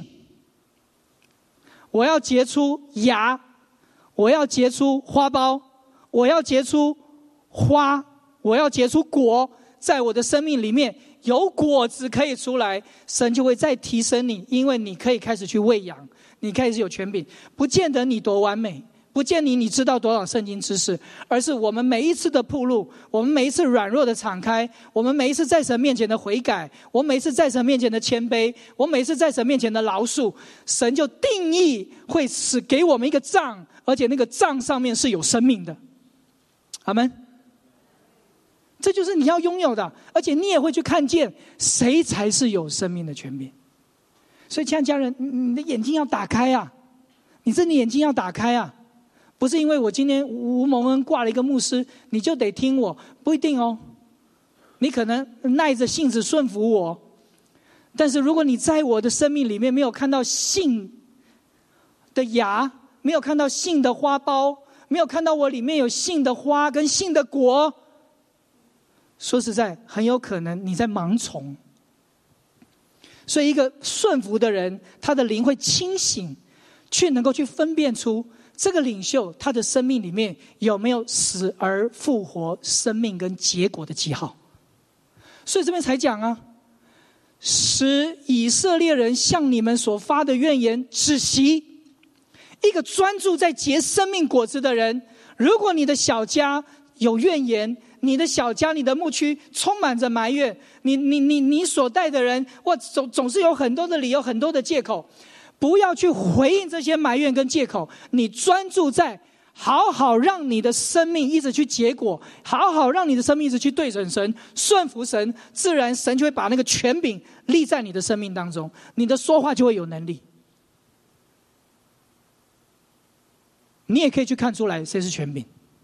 S1: 我要结出芽，我要结出花苞，我要结出花，我要结出果， 在我的生命里面有果子可以出来，神就会再提升你，因为你可以开始去喂养，你开始有权柄。不见得你多完美，不见得你知道多少圣经知识，而是我们每一次的暴露，我们每一次软弱的敞开，我们每一次在神面前的悔改，我们每一次在神面前的谦卑，我们每一次在神面前的饶恕，神就定义会使给我们一个账，而且那个账上面是有生命的。阿们。这就是你要拥有的，而且你也会去看见谁才是有生命的权柄。所以亲爱的家人，你的眼睛要打开啊，你真的眼睛要打开啊。不是因为我今天吴蒙恩挂了一个牧师你就得听我，不一定哦。你可能耐着性子顺服我，但是如果你在我的生命里面没有看到信的芽，没有看到信的花苞，没有看到我里面有信的花跟信的果，说实在很有可能你在盲从。所以一个顺服的人，他的灵会清醒，却能够去分辨出这个领袖他的生命里面有没有死而复活生命跟结果的记号。所以这边才讲啊，使以色列人向你们所发的怨言止息。一个专注在结生命果子的人，如果你的小家有怨言，你的小家你的牧区充满着埋怨，你你你你所带的人哇总总是有很多的理由，很多的借口，不要去回应这些埋怨跟借口，你专注在好好让你的生命一直去结果，好好让你的生命一直去对准神，顺服神，自然神就会把那个权柄立在你的生命当中，你的说话就会有能力。你也可以去看出来谁是权柄。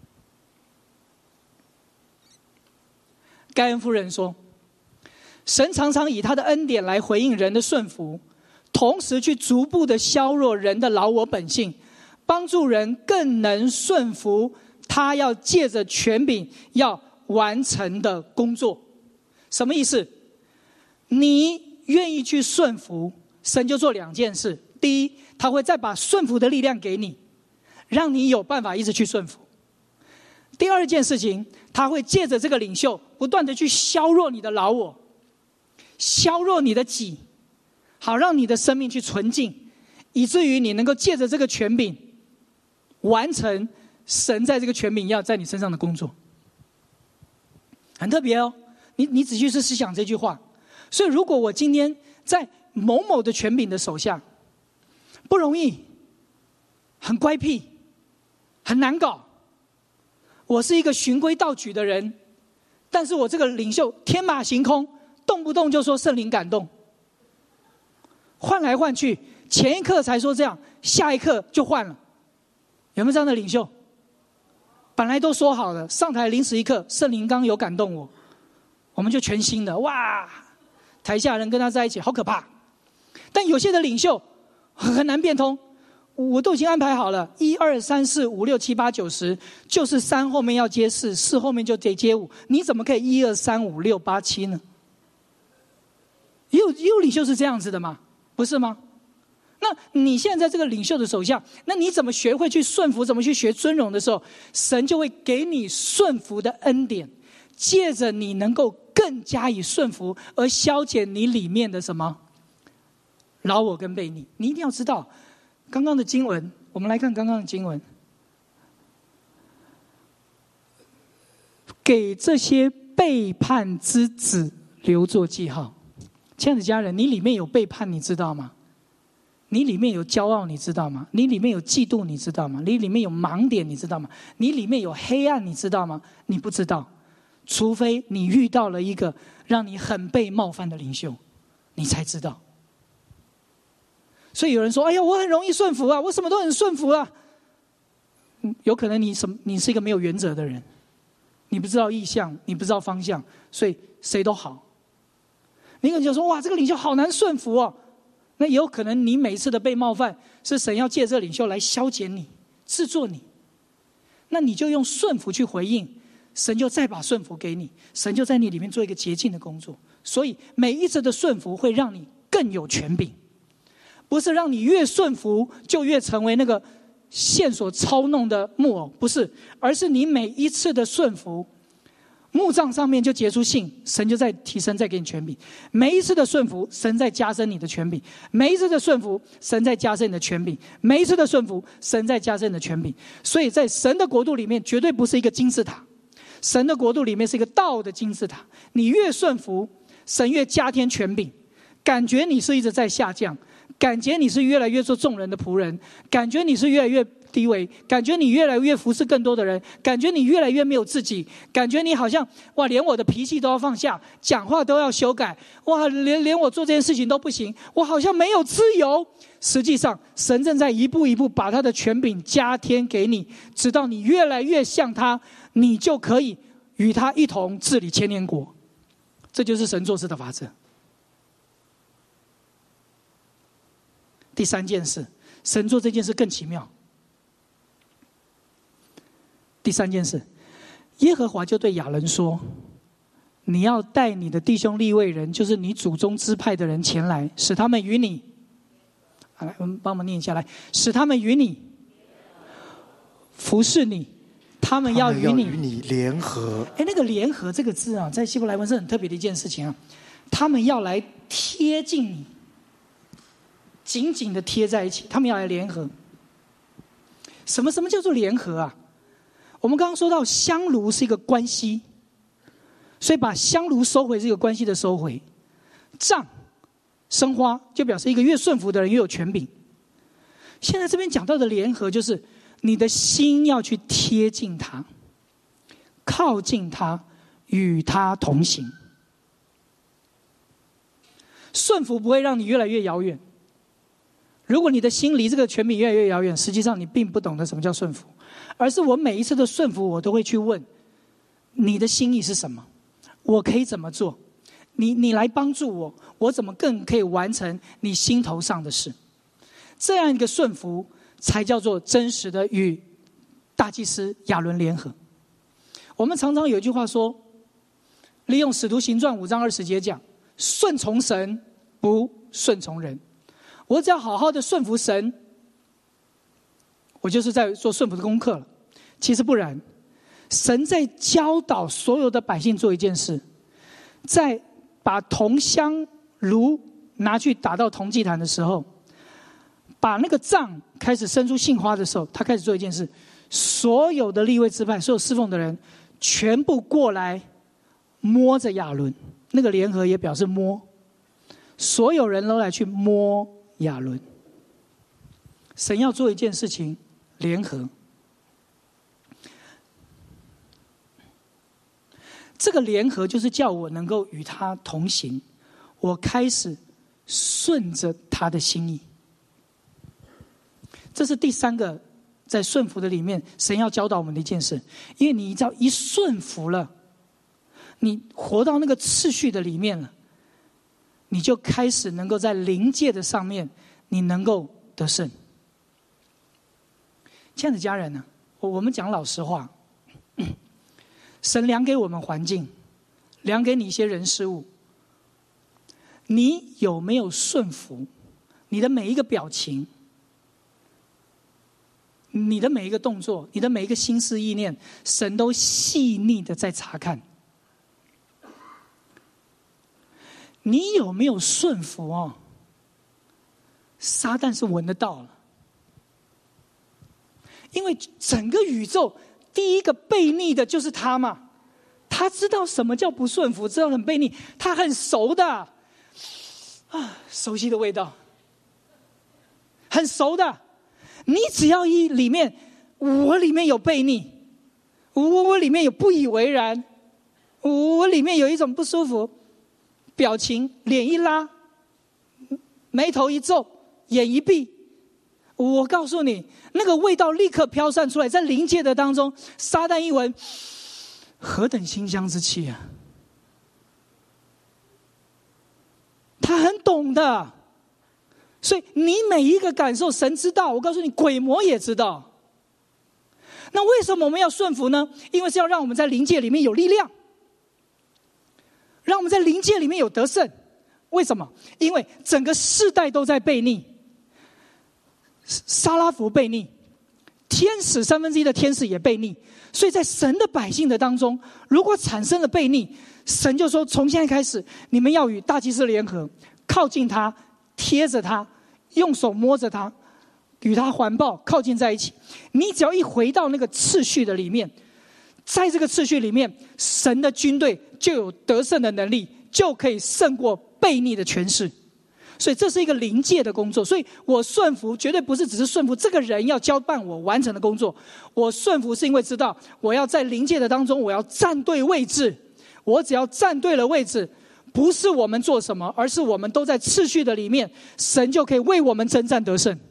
S1: 盖恩夫人说，神常常以他的恩典来回应人的顺服，同时去逐步的削弱人的老我本性，帮助人更能顺服他要借着权柄要完成的工作。什么意思？你愿意去顺服，神就做两件事。第一，他会再把顺服的力量给你，让你有办法一直去顺服。第二件事情，他会借着这个领袖不断的去削弱你的老我，削弱你的己，好让你的生命去纯净，以至于你能够借着这个权柄完成神在这个权柄要在你身上的工作。很特别哦，你你仔细去思想这句话。所以如果我今天在某某的权柄的手下，不容易，很乖僻，很难搞，我是一个循规蹈矩的人，但是我这个领袖天马行空，动不动就说圣灵感动，换来换去，前一刻才说这样，下一刻就换了。有没有这样的领袖？本来都说好了，上台临时一刻，圣灵刚有感动我，我们就全新的，哇，台下人跟他在一起好可怕。但有些的领袖很难变通，我都已经安排好了，一二三四五六七八九十，就是三后面要接四，四后面就得接五，你怎么可以一二三五六八七呢？也有也有领袖是这样子的吗？不是吗？那你现在在这个领袖的手下，那你怎么学会去顺服，怎么去学尊荣的时候，神就会给你顺服的恩典，借着你能够更加以顺服而消减你里面的什么老我跟悖逆。你一定要知道刚刚的经文，我们来看刚刚的经文，给这些背叛之子留作记号。亲爱的家人，你里面有背叛，你知道吗？你里面有骄傲，你知道吗？你里面有嫉妒，你知道吗？你里面有盲点，你知道吗？你里面有黑暗，你知道吗？你不知道，除非你遇到了一个让你很被冒犯的领袖，你才知道。所以有人说，哎呀，我很容易顺服啊，我什么都很顺服啊。有可能你什么你是一个没有原则的人，你不知道意向，你不知道方向，所以谁都好。你可能就说，哇，这个领袖好难顺服哦。那也有可能你每次的被冒犯，是神要借这领袖来消减你，制作你。那你就用顺服去回应，神就再把顺服给你，神就在你里面做一个洁净的工作。所以每一次的顺服会让你更有权柄，不是让你越顺服就越成为那个线所操弄的木偶，不是，而是你每一次的顺服， 木杖上面就结出杏，神就在提升，再给你权柄。每一次的顺服，神在加深你的权柄；每一次的顺服，神在加深你的权柄；每一次的顺服，神在加深你的权柄。所以在神的国度里面，绝对不是一个金字塔，神的国度里面是一个道的金字塔。你越顺服，神越加添权柄。感觉你是一直在下降，感觉你是越来越做众人的仆人，感觉你是越来越低微，感觉你越来越服侍更多的人，感觉你越来越没有自己，感觉你好像哇，连我的脾气都要放下，讲话都要修改，哇，连连我做这件事情都不行，我好像没有自由。实际上，神正在一步一步把他的权柄加添给你，直到你越来越像他，你就可以与他一同治理千年国。这就是神做事的法则。第三件事，神做这件事更奇妙。第三件事，耶和华就对亚伦说：你要带你的弟兄利未人，就是你祖宗支派的人前来，使他们与你，来，我们帮忙念下来，使他们与你服侍你，他们要与你
S2: 与你联合。
S1: 哎，那个联合这个字啊，在希伯来文是很特别的一件事情啊。他们要来贴近你，紧紧的贴在一起，他们要来联合。什么什么叫做联合啊？我们刚刚说到香炉是一个关系，所以把香炉收回是一个关系的收回。杖生花就表示一个越顺服的人越有权柄。现在这边讲到的联合，就是你的心要去贴近他，靠近他，与他同行。顺服不会让你越来越遥远。如果你的心离这个权柄越来越遥远，实际上你并不懂得什么叫顺服，而是我每一次的顺服，我都会去问你的心意是什么，我可以怎么做，你你来帮助我，我怎么更可以完成你心头上的事。这样一个顺服才叫做真实的与大祭司亚伦联合。我们常常有一句话说，利用使徒行传五章二十节讲，顺从神不顺从人。我只要好好的顺服神，我就是在做顺服的功课了。其实不然，神在教导所有的百姓做一件事，在把铜香炉拿去打到铜祭坛的时候，把那个杖开始生出杏花的时候，他开始做一件事，所有的利未支派，所有侍奉的人全部过来摸着亚伦，那个联合也表示摸，所有人都来去摸亚伦。神要做一件事情，联合。这个联合就是叫我能够与他同行，我开始顺着他的心意。这是第三个在顺服的里面，神要教导我们的一件事。因为你只要一顺服了，你活到那个次序的里面了，你就开始能够在灵界的上面，你能够得胜。亲爱的家人呢、啊，我们讲老实话，神量给我们环境，量给你一些人事物，你有没有顺服？你的每一个表情，你的每一个动作，你的每一个心思意念，神都细腻的在查看。你有没有顺服哦？撒旦是闻得到了，因为整个宇宙第一个悖逆的就是他嘛，他知道什么叫不顺服，知道很悖逆，他很熟的啊，熟悉的味道，很熟的。你只要一里面，我里面有悖逆，我我里面有不以为然，我里面有一种不舒服，表情脸一拉，眉头一皱，眼一闭，我告诉你，那个味道立刻飘散出来，在灵界的当中，撒旦一闻，何等馨香之气啊！他很懂的，所以你每一个感受，神知道。我告诉你，鬼魔也知道。那为什么我们要顺服呢？因为是要让我们在灵界里面有力量，让我们在灵界里面有得胜。为什么？因为整个世代都在悖逆。撒拉弗悖逆， 天使三分之一的天使也悖逆，所以在神的百姓的当中，如果产生了悖逆，神就说从现在开始，你们要与大祭司联合，靠近他，贴着他，用手摸着他，与他环抱，靠近在一起。你只要一回到那个次序的里面，在这个次序里面，神的军队就有得胜的能力，就可以胜过悖逆的权势。所以这是一个灵界的工作，所以我顺服绝对不是只是顺服这个人要交办我完成的工作，我顺服是因为知道我要在灵界的当中，我要站对位置，我只要站对了位置，不是我们做什么，而是我们都在次序的里面，神就可以为我们征战得胜。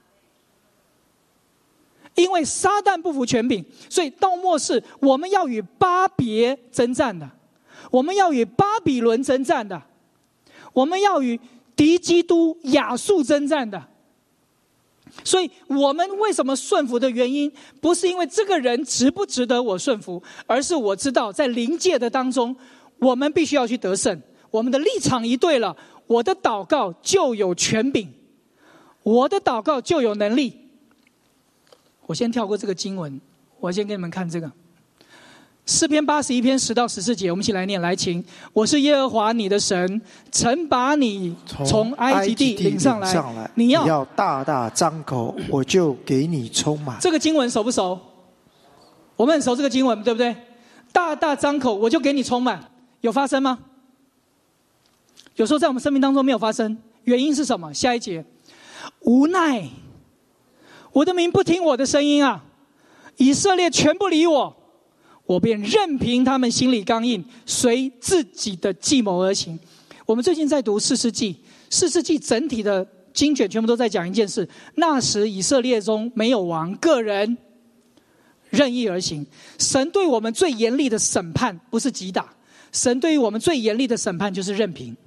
S1: 因为撒旦不服权柄，所以到末世我们要与巴别征战的，我们要与巴比伦征战的，我们要与敌基督亚述征战的。所以我们为什么顺服的原因，不是因为这个人值不值得我顺服，而是我知道在灵界的当中，我们必须要去得胜。我们的立场一对了，我的祷告就有权柄，我的祷告就有能力。我先跳过这个经文，我先给你们看这个诗篇八十一篇十到十四节，我们一起来念。来，请。我是耶和华你的神，曾把你从埃及地领上来，
S2: 上来
S1: 你要
S2: 你要大大张口，我就给你充满。
S1: 这个经文熟不熟？我们很熟这个经文，对不对？大大张口，我就给你充满，有发生吗？有时候在我们生命当中没有发生，原因是什么？下一节，无奈，我的民不听我的声音啊，以色列全不理我。我便任凭他们心里刚硬，随自己的计谋而行。我们最近在读士师记，士师记整体的经卷全部都在讲一件事：那时以色列中没有王，个人任意而行。神对我们最严厉的审判不是击打，神对于我们最严厉的审判就是任凭。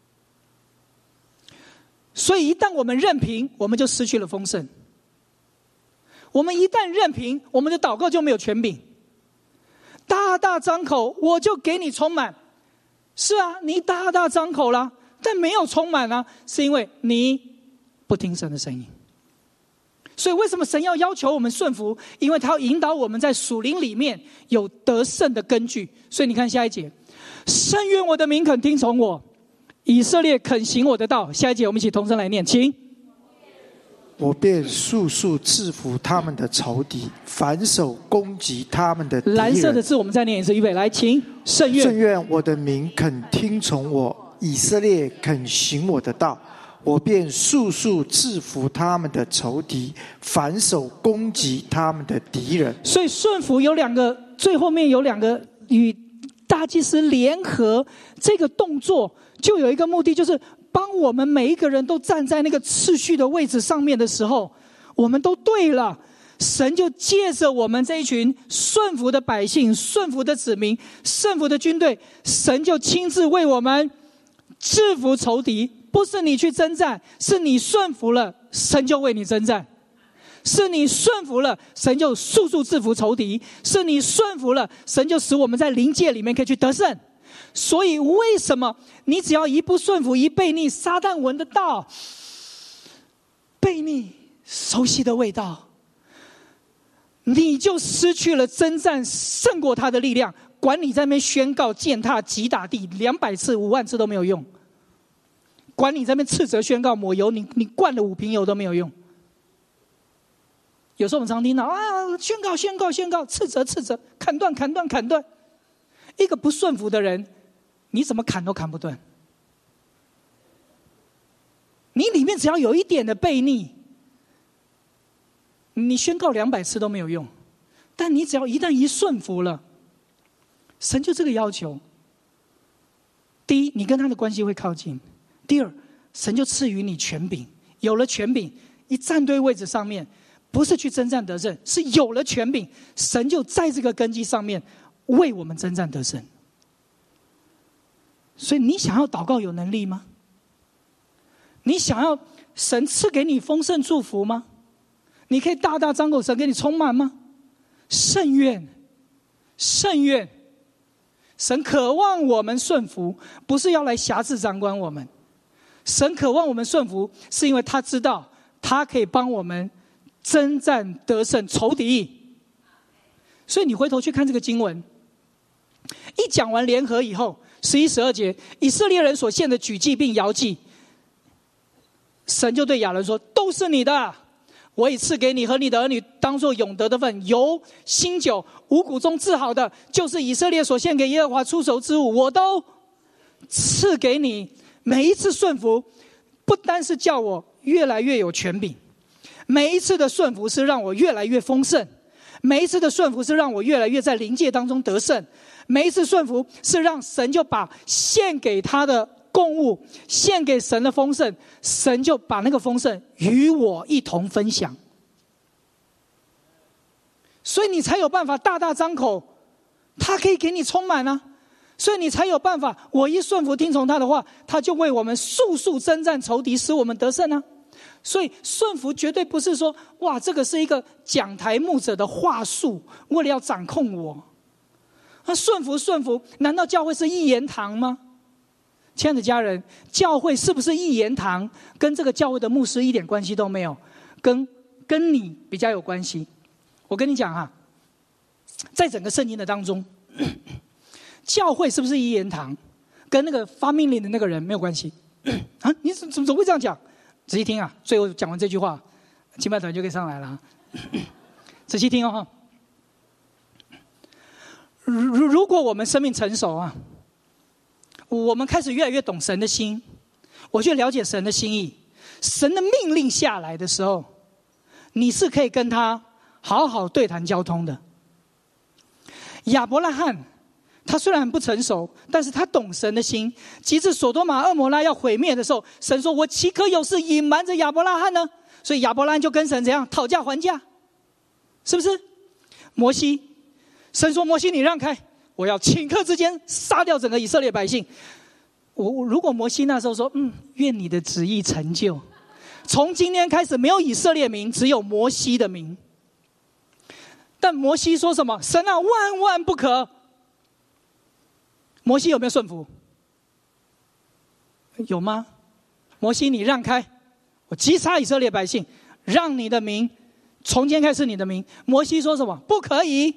S1: 所以一旦我们任凭，我们就失去了丰盛。我们一旦任凭，我们的祷告就没有权柄。大大张口，我就给你充满。是啊，你大大张口了，但没有充满啊，是因为你不听神的声音。所以为什么神要要求我们顺服？因为他要引导我们在属灵里面有得胜的根据。所以你看下一节，深愿我的民肯听从我，以色列肯行我的道。下一节我们一起同声来念，请。
S2: 我便速速制服他们的仇敌，反手攻击他们的敌人。
S1: 蓝色的字我们再念一次，预备来，请。圣愿
S2: 圣愿我的民肯听从我，以色列肯行我的道。我便速速制服他们的仇敌，反手攻击他们的敌人。
S1: 所以顺服有两个，最后面有两个与大祭司联合这个动作，就有一个目的，就是当我们每一个人都站在那个次序的位置上面的时候，我们都对了，神就借着我们这一群顺服的百姓、顺服的子民、顺服的军队，神就亲自为我们制服仇敌。不是你去征战，是你顺服了，神就为你征战。是你顺服了，神就速速制服仇敌。是你顺服了，神就使我们在灵界里面可以去得胜。所以为什么你只要一不顺服，一悖逆，撒旦闻得到悖逆熟悉的味道，你就失去了征战胜过他的力量。管你在那边宣告践踏击打地两百次五万次都没有用，管你在那边斥责宣告抹油，你你灌了五瓶油都没有用。有时候我们常听到啊，宣告宣告宣告，斥责斥责，砍断砍断砍断。一个不顺服的人，你怎么砍都砍不断。你里面只要有一点的悖逆，你宣告两百次都没有用。但你只要一旦一顺服了，神就这个要求。第一，你跟他的关系会靠近；第二，神就赐予你权柄。有了权柄，一站对位置上面，不是去征战得胜，是有了权柄，神就在这个根基上面为我们征战得胜。所以你想要祷告有能力吗？你想要神赐给你丰盛祝福吗？你可以大大张口，神给你充满吗？甚愿，甚愿，神渴望我们顺服，不是要来辖制掌管我们。神渴望我们顺服，是因为他知道他可以帮我们征战得胜仇敌。所以你回头去看这个经文，一讲完联合以后，十一、十二节，以色列人所献的举祭并摇祭，神就对亚伦说：都是你的，我已赐给你和你的儿女当作永得的份，油、新酒、五谷中制好的，就是以色列所献给耶和华出手之物，我都赐给你。每一次顺服，不单是叫我越来越有权柄，每一次的顺服是让我越来越丰盛，每一次的顺服是让我越来越在灵界当中得胜，每一次顺服是让神就把献给他的供物，献给神的丰盛，神就把那个丰盛与我一同分享。所以你才有办法大大张口，他可以给你充满啊。所以你才有办法，我一顺服听从他的话，他就为我们速速征战仇敌，使我们得胜啊。所以顺服绝对不是说，哇，这个是一个讲台牧者的话术，为了要掌控我。那顺服顺服，难道教会是一言堂吗？亲爱的家人，教会是不是一言堂，跟这个教会的牧师一点关系都没有，跟跟你比较有关系。我跟你讲哈、啊，在整个圣经的当中，教会是不是一言堂，跟那个发命令的那个人没有关系啊？你怎怎么会这样讲？仔细听啊！最后讲完这句话，敬拜团就可以上来了。仔细听哦！如如果我们生命成熟啊，我们开始越来越懂神的心，我去了解神的心意，神的命令下来的时候，你是可以跟他好好对谈交通的。亚伯拉罕他虽然很不成熟，但是他懂神的心。及至所多玛、蛾摩拉要毁灭的时候，神说：我岂可有事隐瞒着亚伯拉罕呢？所以亚伯拉罕就跟神怎样讨价还价，是不是？摩西，神说：摩西你让开，我要顷刻之间杀掉整个以色列百姓。我我如果摩西那时候说：嗯，愿你的旨意成就，从今天开始没有以色列名，只有摩西的名。但摩西说什么？神啊，万万不可！摩西有没有顺服？有吗？摩西你让开，我击杀以色列百姓，让你的名从今天开始你的名。摩西说什么？不可以。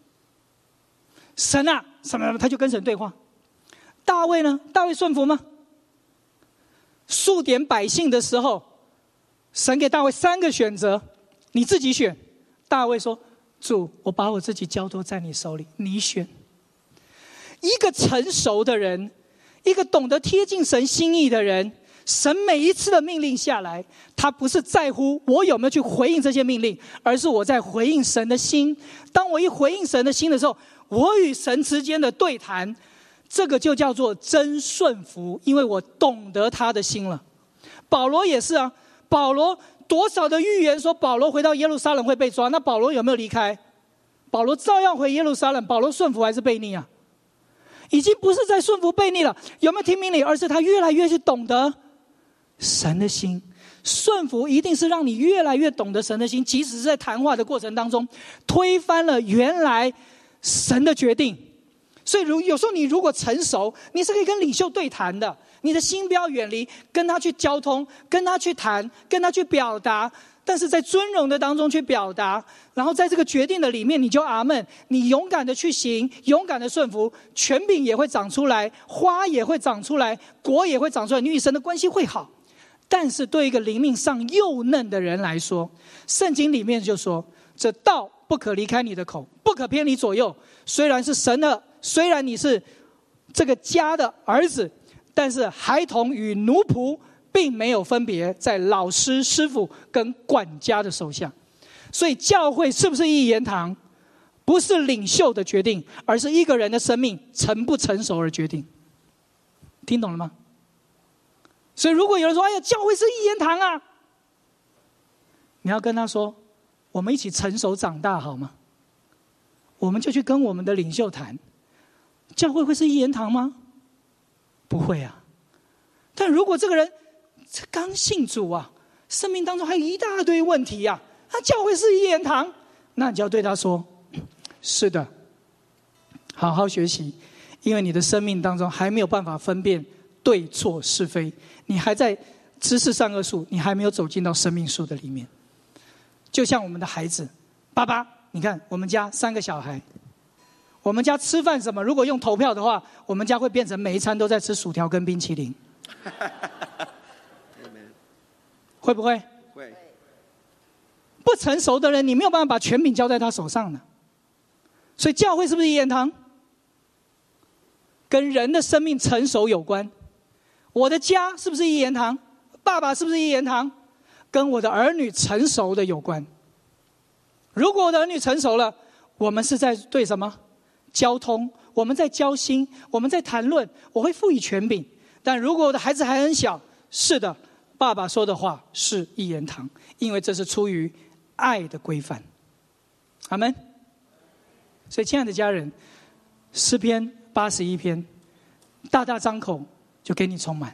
S1: 神啊，什么？他就跟神对话。大卫呢？大卫顺服吗？数点百姓的时候，神给大卫三个选择，你自己选。大卫说：主，我把我自己交托在你手里，你选。一个成熟的人，一个懂得贴近神心意的人，神每一次的命令下来，他不是在乎我有没有去回应这些命令，而是我在回应神的心。当我一回应神的心的时候，我与神之间的对谈，这个就叫做真顺服，因为我懂得他的心了。保罗也是啊，保罗多少的预言说保罗回到耶路撒冷会被抓，那保罗有没有离开？保罗照样回耶路撒冷。保罗顺服还是悖逆啊？已经不是在顺服悖逆了，有没有听命令？而是他越来越去懂得神的心。顺服一定是让你越来越懂得神的心，即使是在谈话的过程当中，推翻了原来神的决定。所以如有时候你如果成熟，你是可以跟领袖对谈的，你的心不要远离，跟他去交通，跟他去谈，跟他去表达，但是在尊荣的当中去表达，然后在这个决定的里面你就阿们，你勇敢的去行，勇敢的顺服，权柄也会长出来，花也会长出来，果也会长出来，你与神的关系会好。但是对一个灵命上幼嫩的人来说，圣经里面就说，这道不可离开你的口，不可偏离左右。虽然是神的，虽然你是这个家的儿子，但是孩童与奴仆并没有分别，在老师、师傅跟管家的手下。所以教会是不是一言堂，不是领袖的决定，而是一个人的生命成不成熟而决定。听懂了吗？所以如果有人说，哎呀，教会是一言堂啊，你要跟他说，我们一起成熟长大好吗？我们就去跟我们的领袖谈，教会会是一言堂吗？不会啊。但如果这个人刚信主啊，生命当中还有一大堆问题啊，那教会是一言堂，那你就要对他说，是的，好好学习，因为你的生命当中还没有办法分辨对错是非，你还在知识善恶树，你还没有走进到生命树的里面。 就像我们的孩子，爸爸，你看我们家三个小孩，我们家吃饭什么？如果用投票的话，我们家会变成每一餐都在吃薯条跟冰淇淋，会不会？
S2: 会。
S1: 不成熟的人，你没有办法把权柄交在他手上的。所以教会是不是一言堂？跟人的生命成熟有关。我的家是不是一言堂？爸爸是不是一言堂？跟我的儿女成熟的有关。如果我的儿女成熟了，我们是在对什么？交通，我们在交心，我们在谈论，我会赋予权柄。但如果我的孩子还很小，是的，爸爸说的话是一言堂，因为这是出于爱的规范。阿们。所以亲爱的家人，诗篇八十一篇，大大张口就给你充满，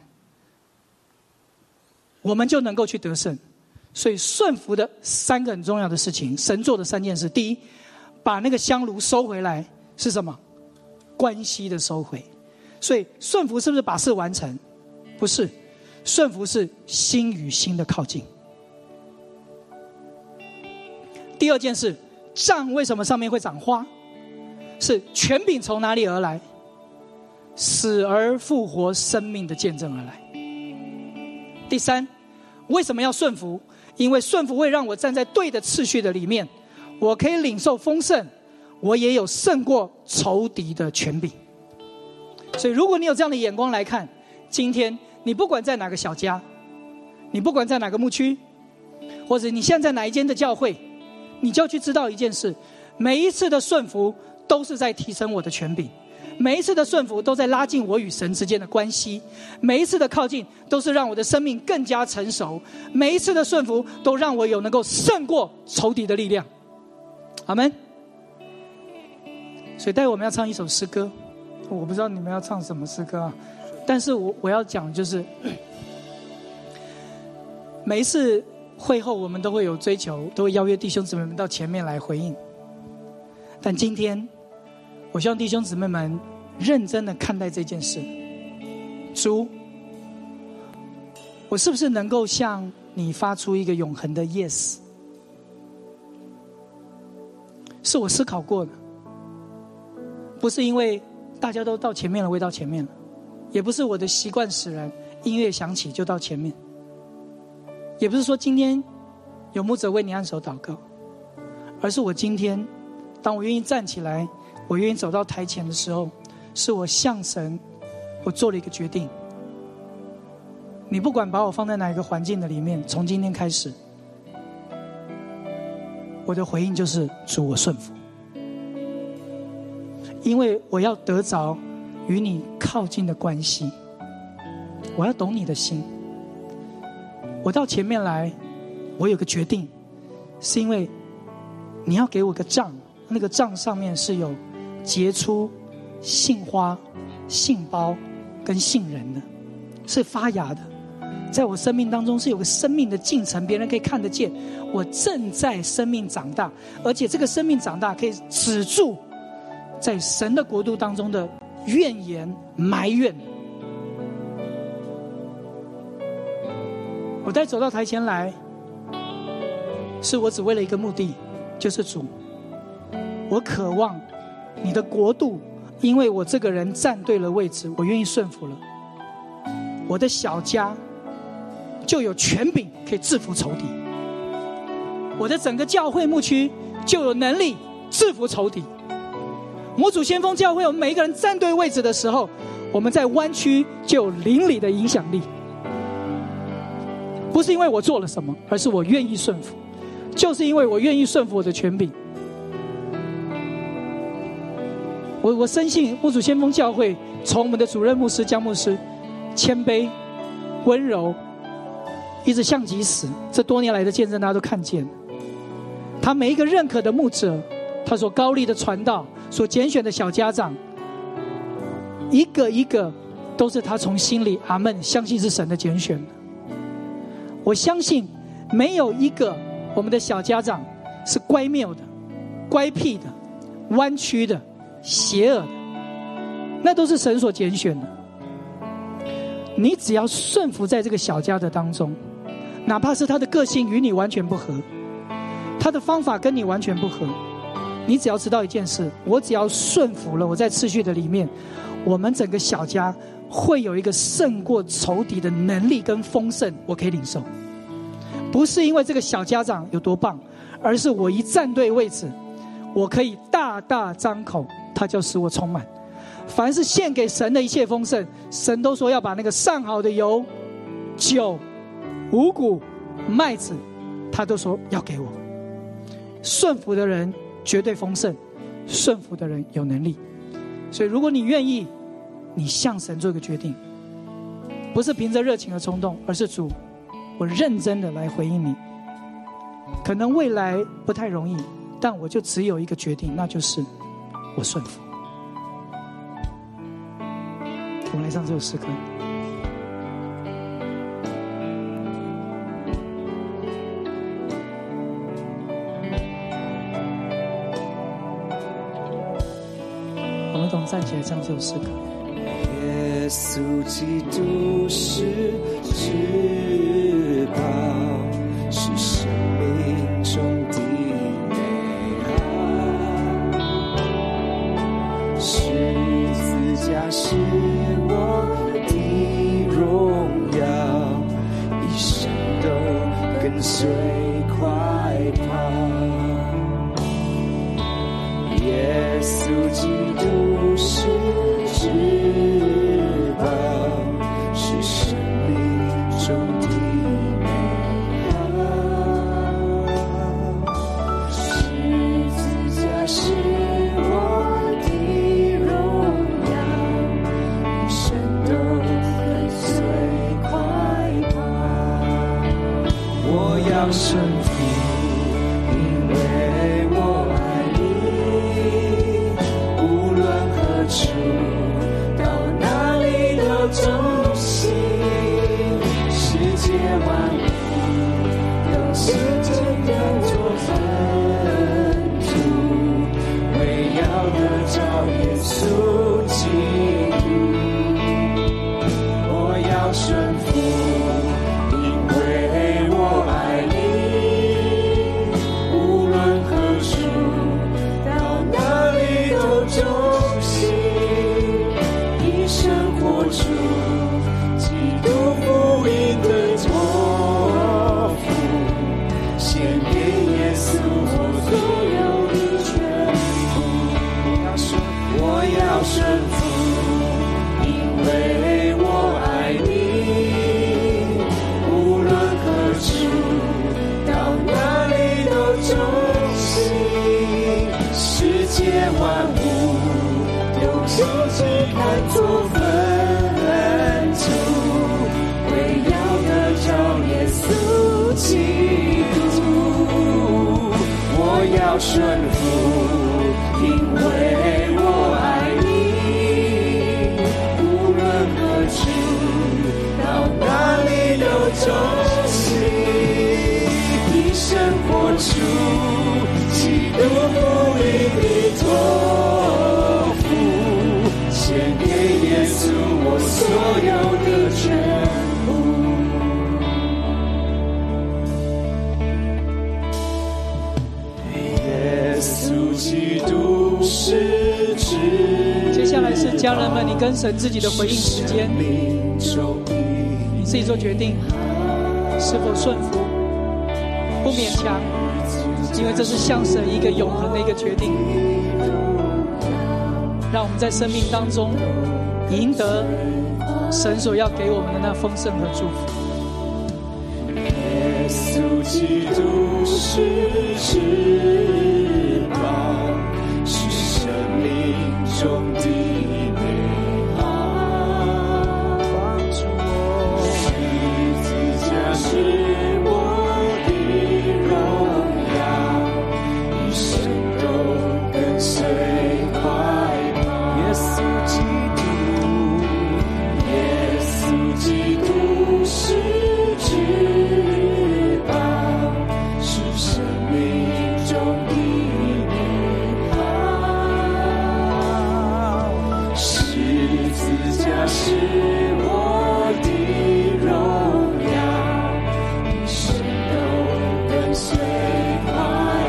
S1: 我们就能够去得胜。所以顺服的三个很重要的事情，神做的三件事。第一，把那个香炉收回来，是什么？关系的收回。所以顺服是不是把事完成？不是，顺服是心与心的靠近。第二件事，杖为什么上面会长花？是权柄从哪里而来？死而复活生命的见证而来。第三，为什么要顺服？因为顺服会让我站在对的次序的里面，我可以领受丰盛，我也有胜过仇敌的权柄。所以如果你有这样的眼光来看，今天你不管在哪个小家，你不管在哪个牧区，或者你现在在哪一间的教会，你就去知道一件事，每一次的顺服都是在提升我的权柄，每一次的顺服都在拉近我与神之间的关系，每一次的靠近都是让我的生命更加成熟，每一次的顺服都让我有能够胜过仇敌的力量。阿们。所以待会我们要唱一首诗歌，我不知道你们要唱什么诗歌啊，但是我我要讲就是每一次会后我们都会有追求，都会邀约弟兄姊妹们到前面来回应。但今天我希望弟兄姊妹们认真的看待这件事。主，我是不是能够向你发出一个永恒的 yes？ 是我思考过的，不是因为大家都到前面了，我也到前面了，也不是我的习惯使然，音乐响起就到前面，也不是说今天有牧者为你按手祷告，而是我今天当我愿意站起来，我愿意走到台前的时候，是我向神我做了一个决定。你不管把我放在哪一个环境的里面，从今天开始我的回应就是主，我顺服，因为我要得着与你靠近的关系，我要懂你的心。我到前面来，我有个决定，是因为你要给我个杖，那个杖上面是有结出杏花、杏苞跟杏仁的，是发芽的，在我生命当中是有个生命的进程，别人可以看得见我正在生命长大，而且这个生命长大可以止住在神的国度当中的怨言埋怨。我带走到台前来，是我只为了一个目的，就是主，我渴望你的国度，因为我这个人站对了位置，我愿意顺服了，我的小家就有权柄可以制服仇敌，我的整个教会牧区就有能力制服仇敌。母主先锋教会，我们每一个人站对位置的时候，我们在湾区就有邻里的影响力。不是因为我做了什么，而是我愿意顺服，就是因为我愿意顺服我的权柄。我我深信母主先锋教会从我们的主任牧师江牧师谦卑温柔一直向及死，这多年来的见证大家都看见了。他每一个认可的牧者，他所高立的传道，所拣选的小家长，一个一个都是他从心里阿们相信是神的拣选的。我相信没有一个我们的小家长是乖谬的、乖僻的、弯曲的、邪恶的，那都是神所拣选的。你只要顺服在这个小家的当中，哪怕是他的个性与你完全不合， 他的方法跟你完全不合。你只要知道一件事，我只要顺服了，我在次序的里面，我们整个小家会有一个胜过仇敌的能力跟丰盛，我可以领受。不是因为这个小家长有多棒，而是我一站对位置，我可以大大张口，他就使我充满。凡是献给神的一切丰盛，神都说要把那个上好的油、酒、五谷、麦子，他都说要给我。顺服的人绝对丰盛，顺服的人有能力。所以如果你愿意，你向神做一个决定，不是凭着热情和冲动，而是主，我认真的来回应你。可能未来不太容易，但我就只有一个决定，那就是我顺服。我们来唱这首诗歌。我们同站起来唱这首诗歌。
S3: 耶稣基督是至宝，是生命中的美好，十字架是我的荣耀，一生都跟随快跑。耶稣基督是至宝，是生命中的美好，十字架是我的荣耀，一生都跟随快跑。我要顺服，因为我爱你，无论何处，到哪里都中心，世界万物都是这样做分土，为要得着耶稣基督。我要顺服，因为我爱你，无论何处，到哪里都中心，以生活出基督福音的托付，献给耶稣我所有的全部。我要顺服，因为我爱你，无论何处，到哪里都中心，世界万物都轻轻看作粪土，为要得着耶稣基督。我要顺服，因为我爱你，无论何处，到哪里都中心，以生活出基督福音的托付，献给耶稣我所有的全部。耶稣基督是至，
S1: 接下来是家人们，你跟神自己的回应时间，你自己做决定，是否顺服，不勉强，因为这是向神一个永恒的一个决定。让我们在生命当中赢得神所要给我们的那丰盛和祝福。
S3: 耶稣基督是至宝，是生命中的美好，帮助我，十字架是我的荣耀，一生都跟随快跑。耶稣基督，耶稣基督是至宝，是生命中的美好，十字架是我的荣耀，一生都跟随快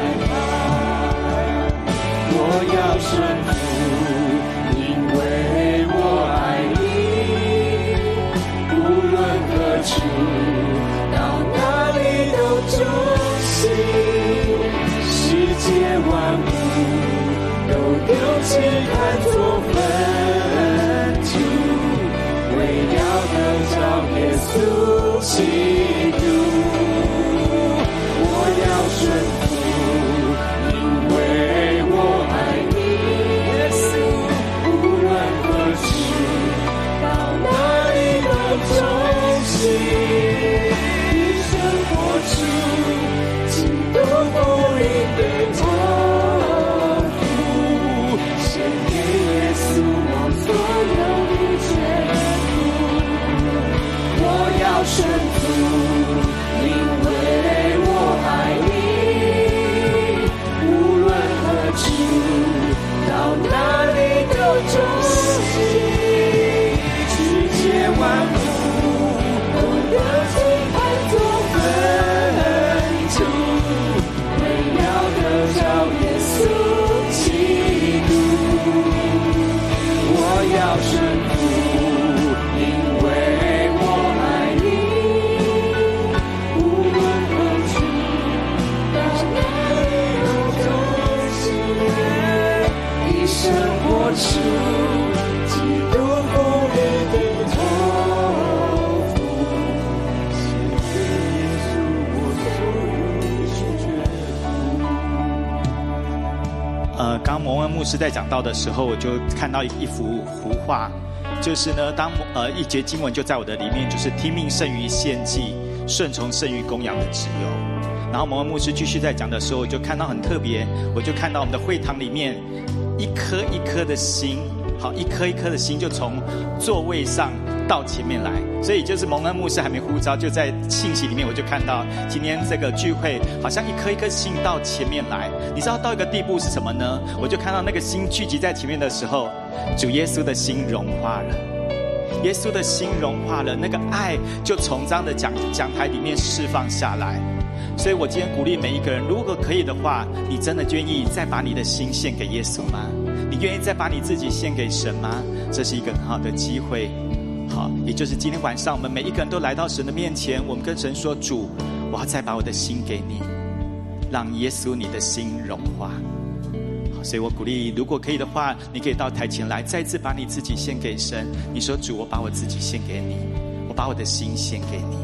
S3: 所有的全部，我要顺服，因为我爱你，无论何处，到哪里都忠心，世界万物都有心看作粪土，为要得着耶稣基督。我要顺服，因为我爱你，无论何处，到哪里都忠心，一生活出基督福音的托付，献给耶稣我所有的全部。
S4: 呃，刚刚蒙恩牧师在讲道的时候，我就看到一幅图画，就是呢，当呃一节经文就在我的里面，就是听命胜于献祭，顺从胜于公羊的脂油。然后蒙恩牧师继续在讲的时候，我就看到很特别，我就看到我们的会堂里面一颗一颗的心，好，一颗一颗的心就从座位上到前面来，所以就是蒙恩牧师还没呼召，就在信息里面我就看到今天这个聚会好像一颗一颗心到前面来。你知道到一个地步是什么呢？我就看到那个心聚集在前面的时候，主耶稣的心融化了，耶稣的心融化了，那个爱就从这样的讲讲台里面释放下来。所以我今天鼓励每一个人，如果可以的话，你真的愿意再把你的心献给耶稣吗？你愿意再把你自己献给神吗？这是一个很好的机会。好，也就是今天晚上我们每一个人都来到神的面前，我们跟神说，主，我要再把我的心给你，让耶稣你的心融化。好，所以我鼓励，如果可以的话，你可以到台前来，再次把你自己献给神。你说，主，我把我自己献给你，我把我的心献给你。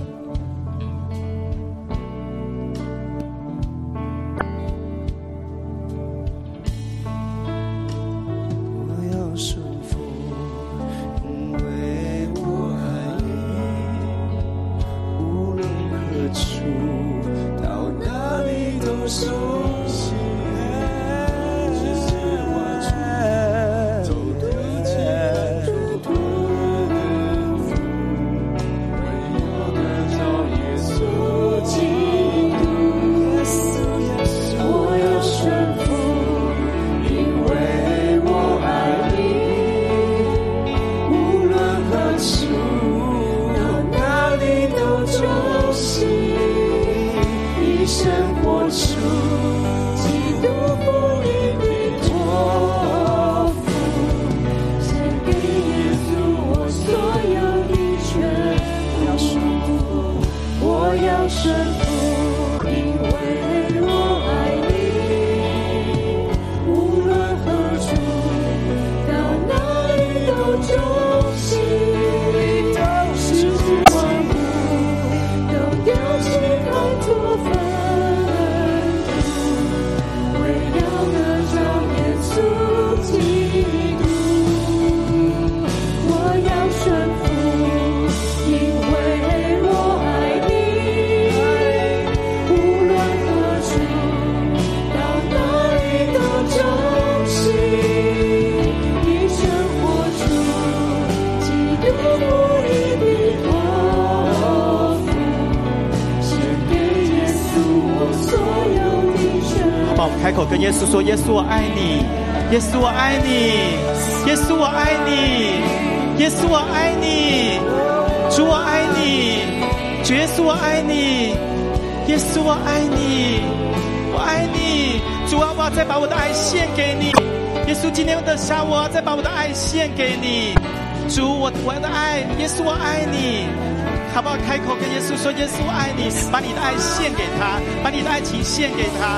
S4: 开口跟耶稣说，耶稣我爱你，耶稣我爱你，耶稣我爱你，耶稣我爱你，主我爱你，主耶稣我爱你，耶稣我爱你，我爱你，主啊，我要再把我的爱献给你，耶稣今天的下午我要再把我的爱献给你，主我我的爱，耶稣我爱你，好不好？开口跟耶稣说，耶稣我爱你，把你的爱献给他，把你的爱情献给他。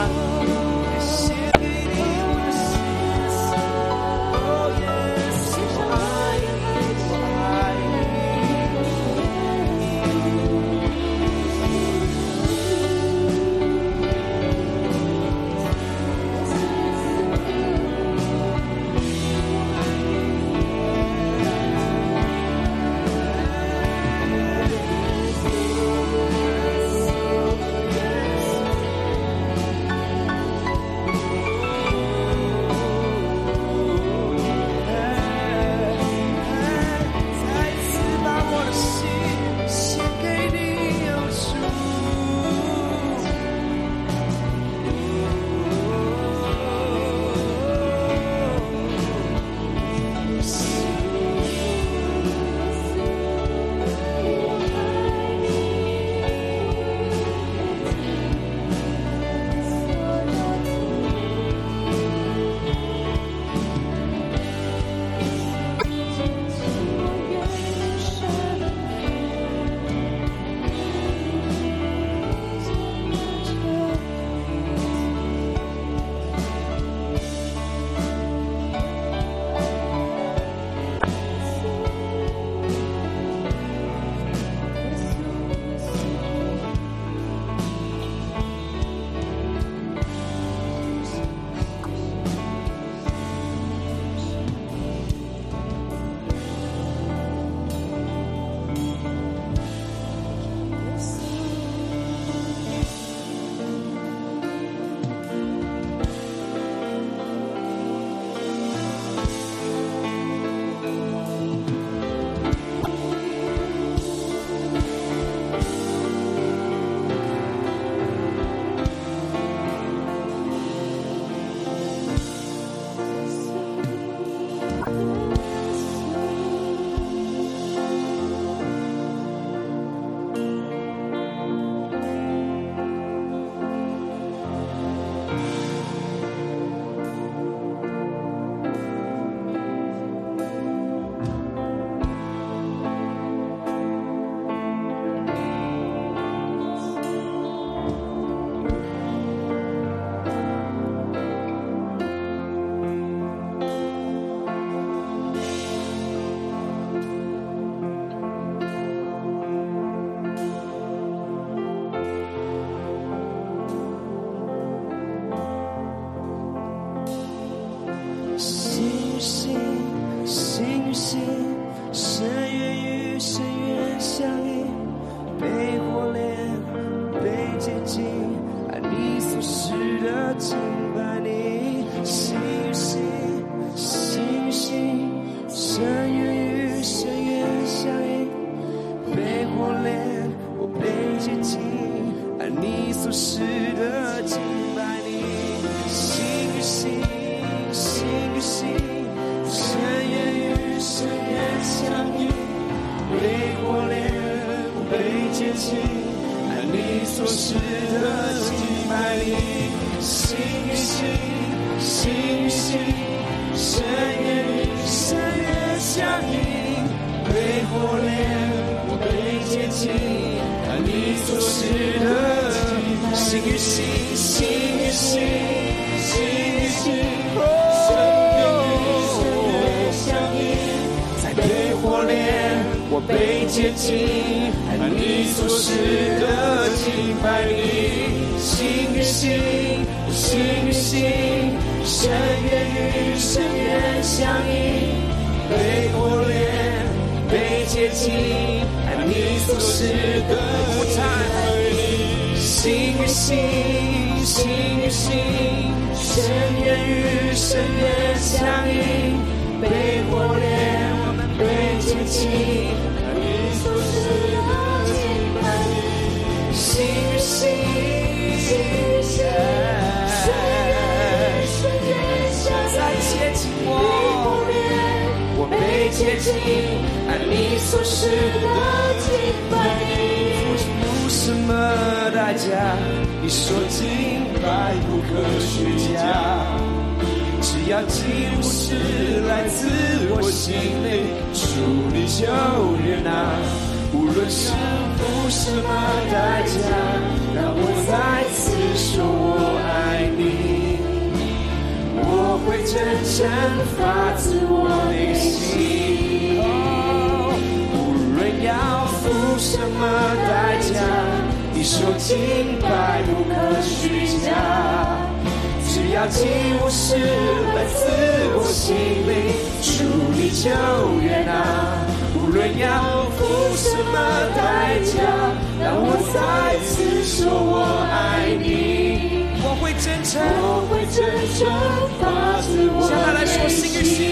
S3: 心，深渊与深渊相应，被火炼，被洁净，按你所示的敬拜你。心与心，心与心，深渊与深渊相应，被火炼，我被洁净，按你所示的敬拜你。心与心，心与心，深渊与深渊相应，被火炼，被洁净，按你所示的敬拜你。心与心，心与心，深渊与深渊相应，被火炼，我被洁净，按你所示的心与心，心与心，心与心，深渊与深渊相应，在被火炼，我被洁净，按你所示的敬拜你。心与心，心与心，深渊与深渊相应，被火炼，被洁净，按你所示的敬拜你。心与心，心与心，深渊与深渊相应，被火炼，被洁净，按你所示的敬拜你。心与心，心与心，深渊与深渊相应，在洁净我，我被洁净，按你所示的敬拜你。付什么代价？你说敬拜不可虚假，只要祭物是来自我心里，属你就悦纳。无论是付什么代价，让我再次说我爱你。我会真正发自我内心，无论要付什么代价，你说敬拜不可虚假，只要祭物是来自我心里，主你就悦纳。无论要付什么代价，让我再次说我爱你。我会真诚，我会真诚发自我内心。向他来说，心与心，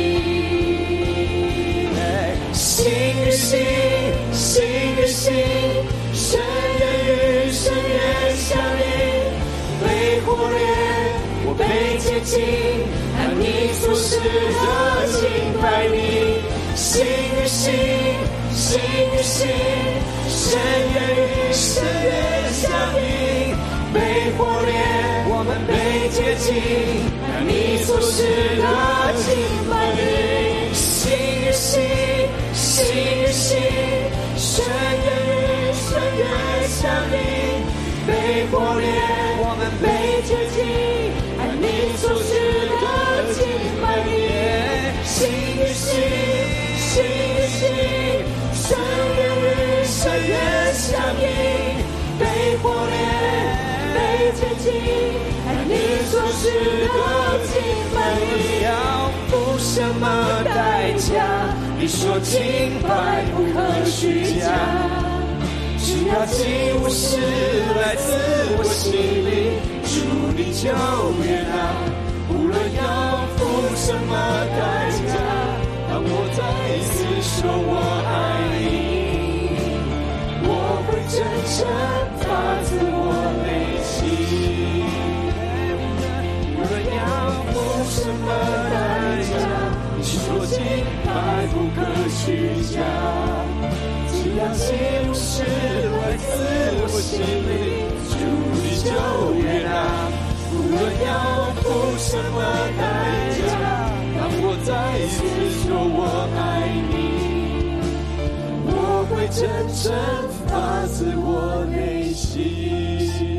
S3: 心与心，心与心，深渊与深渊相应，被火炼，我被洁净，按你所示的敬拜你。心与心，心与心，深渊与深渊相应，被火炼，我们被洁净，按你所示的敬拜你。心与心，心与心，深渊与深渊相应，被火炼，我们被洁净，按你所示的敬拜你。心与心，心与心，深渊与深渊相应，被火炼，被洁净，按你所示的敬拜你。要付什么代价？你说敬拜不可虚假，只要祭物是来自我心里，主你就悦纳。无论要付什么代价，让我再一次说我爱你。我会真诚发自我内心，无论要付什么代价，你说敬拜不可虚假，只要祭物是来自我心里，主你就悦纳。无论要付什么代价，让我再一次说我爱你。我会真正发自我内心。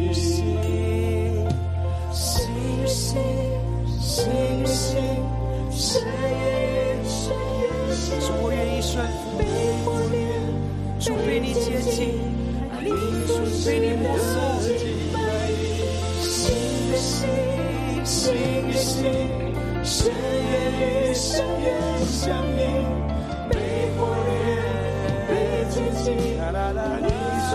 S3: 心与心，心与心，深渊与深渊相应，主我愿意顺服，被火炼，主被你洁净，爱你所被你摸索。心心与心，深渊与深渊相应，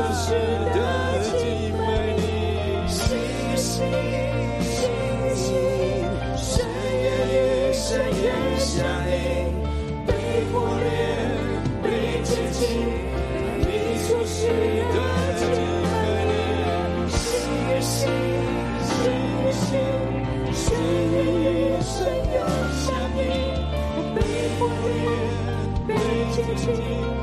S3: 实的敬拜你，信心信心，深越越深越相应，被磨练被接近，你所实的敬拜你，信心信心，深越越深又相应，被磨练被接近。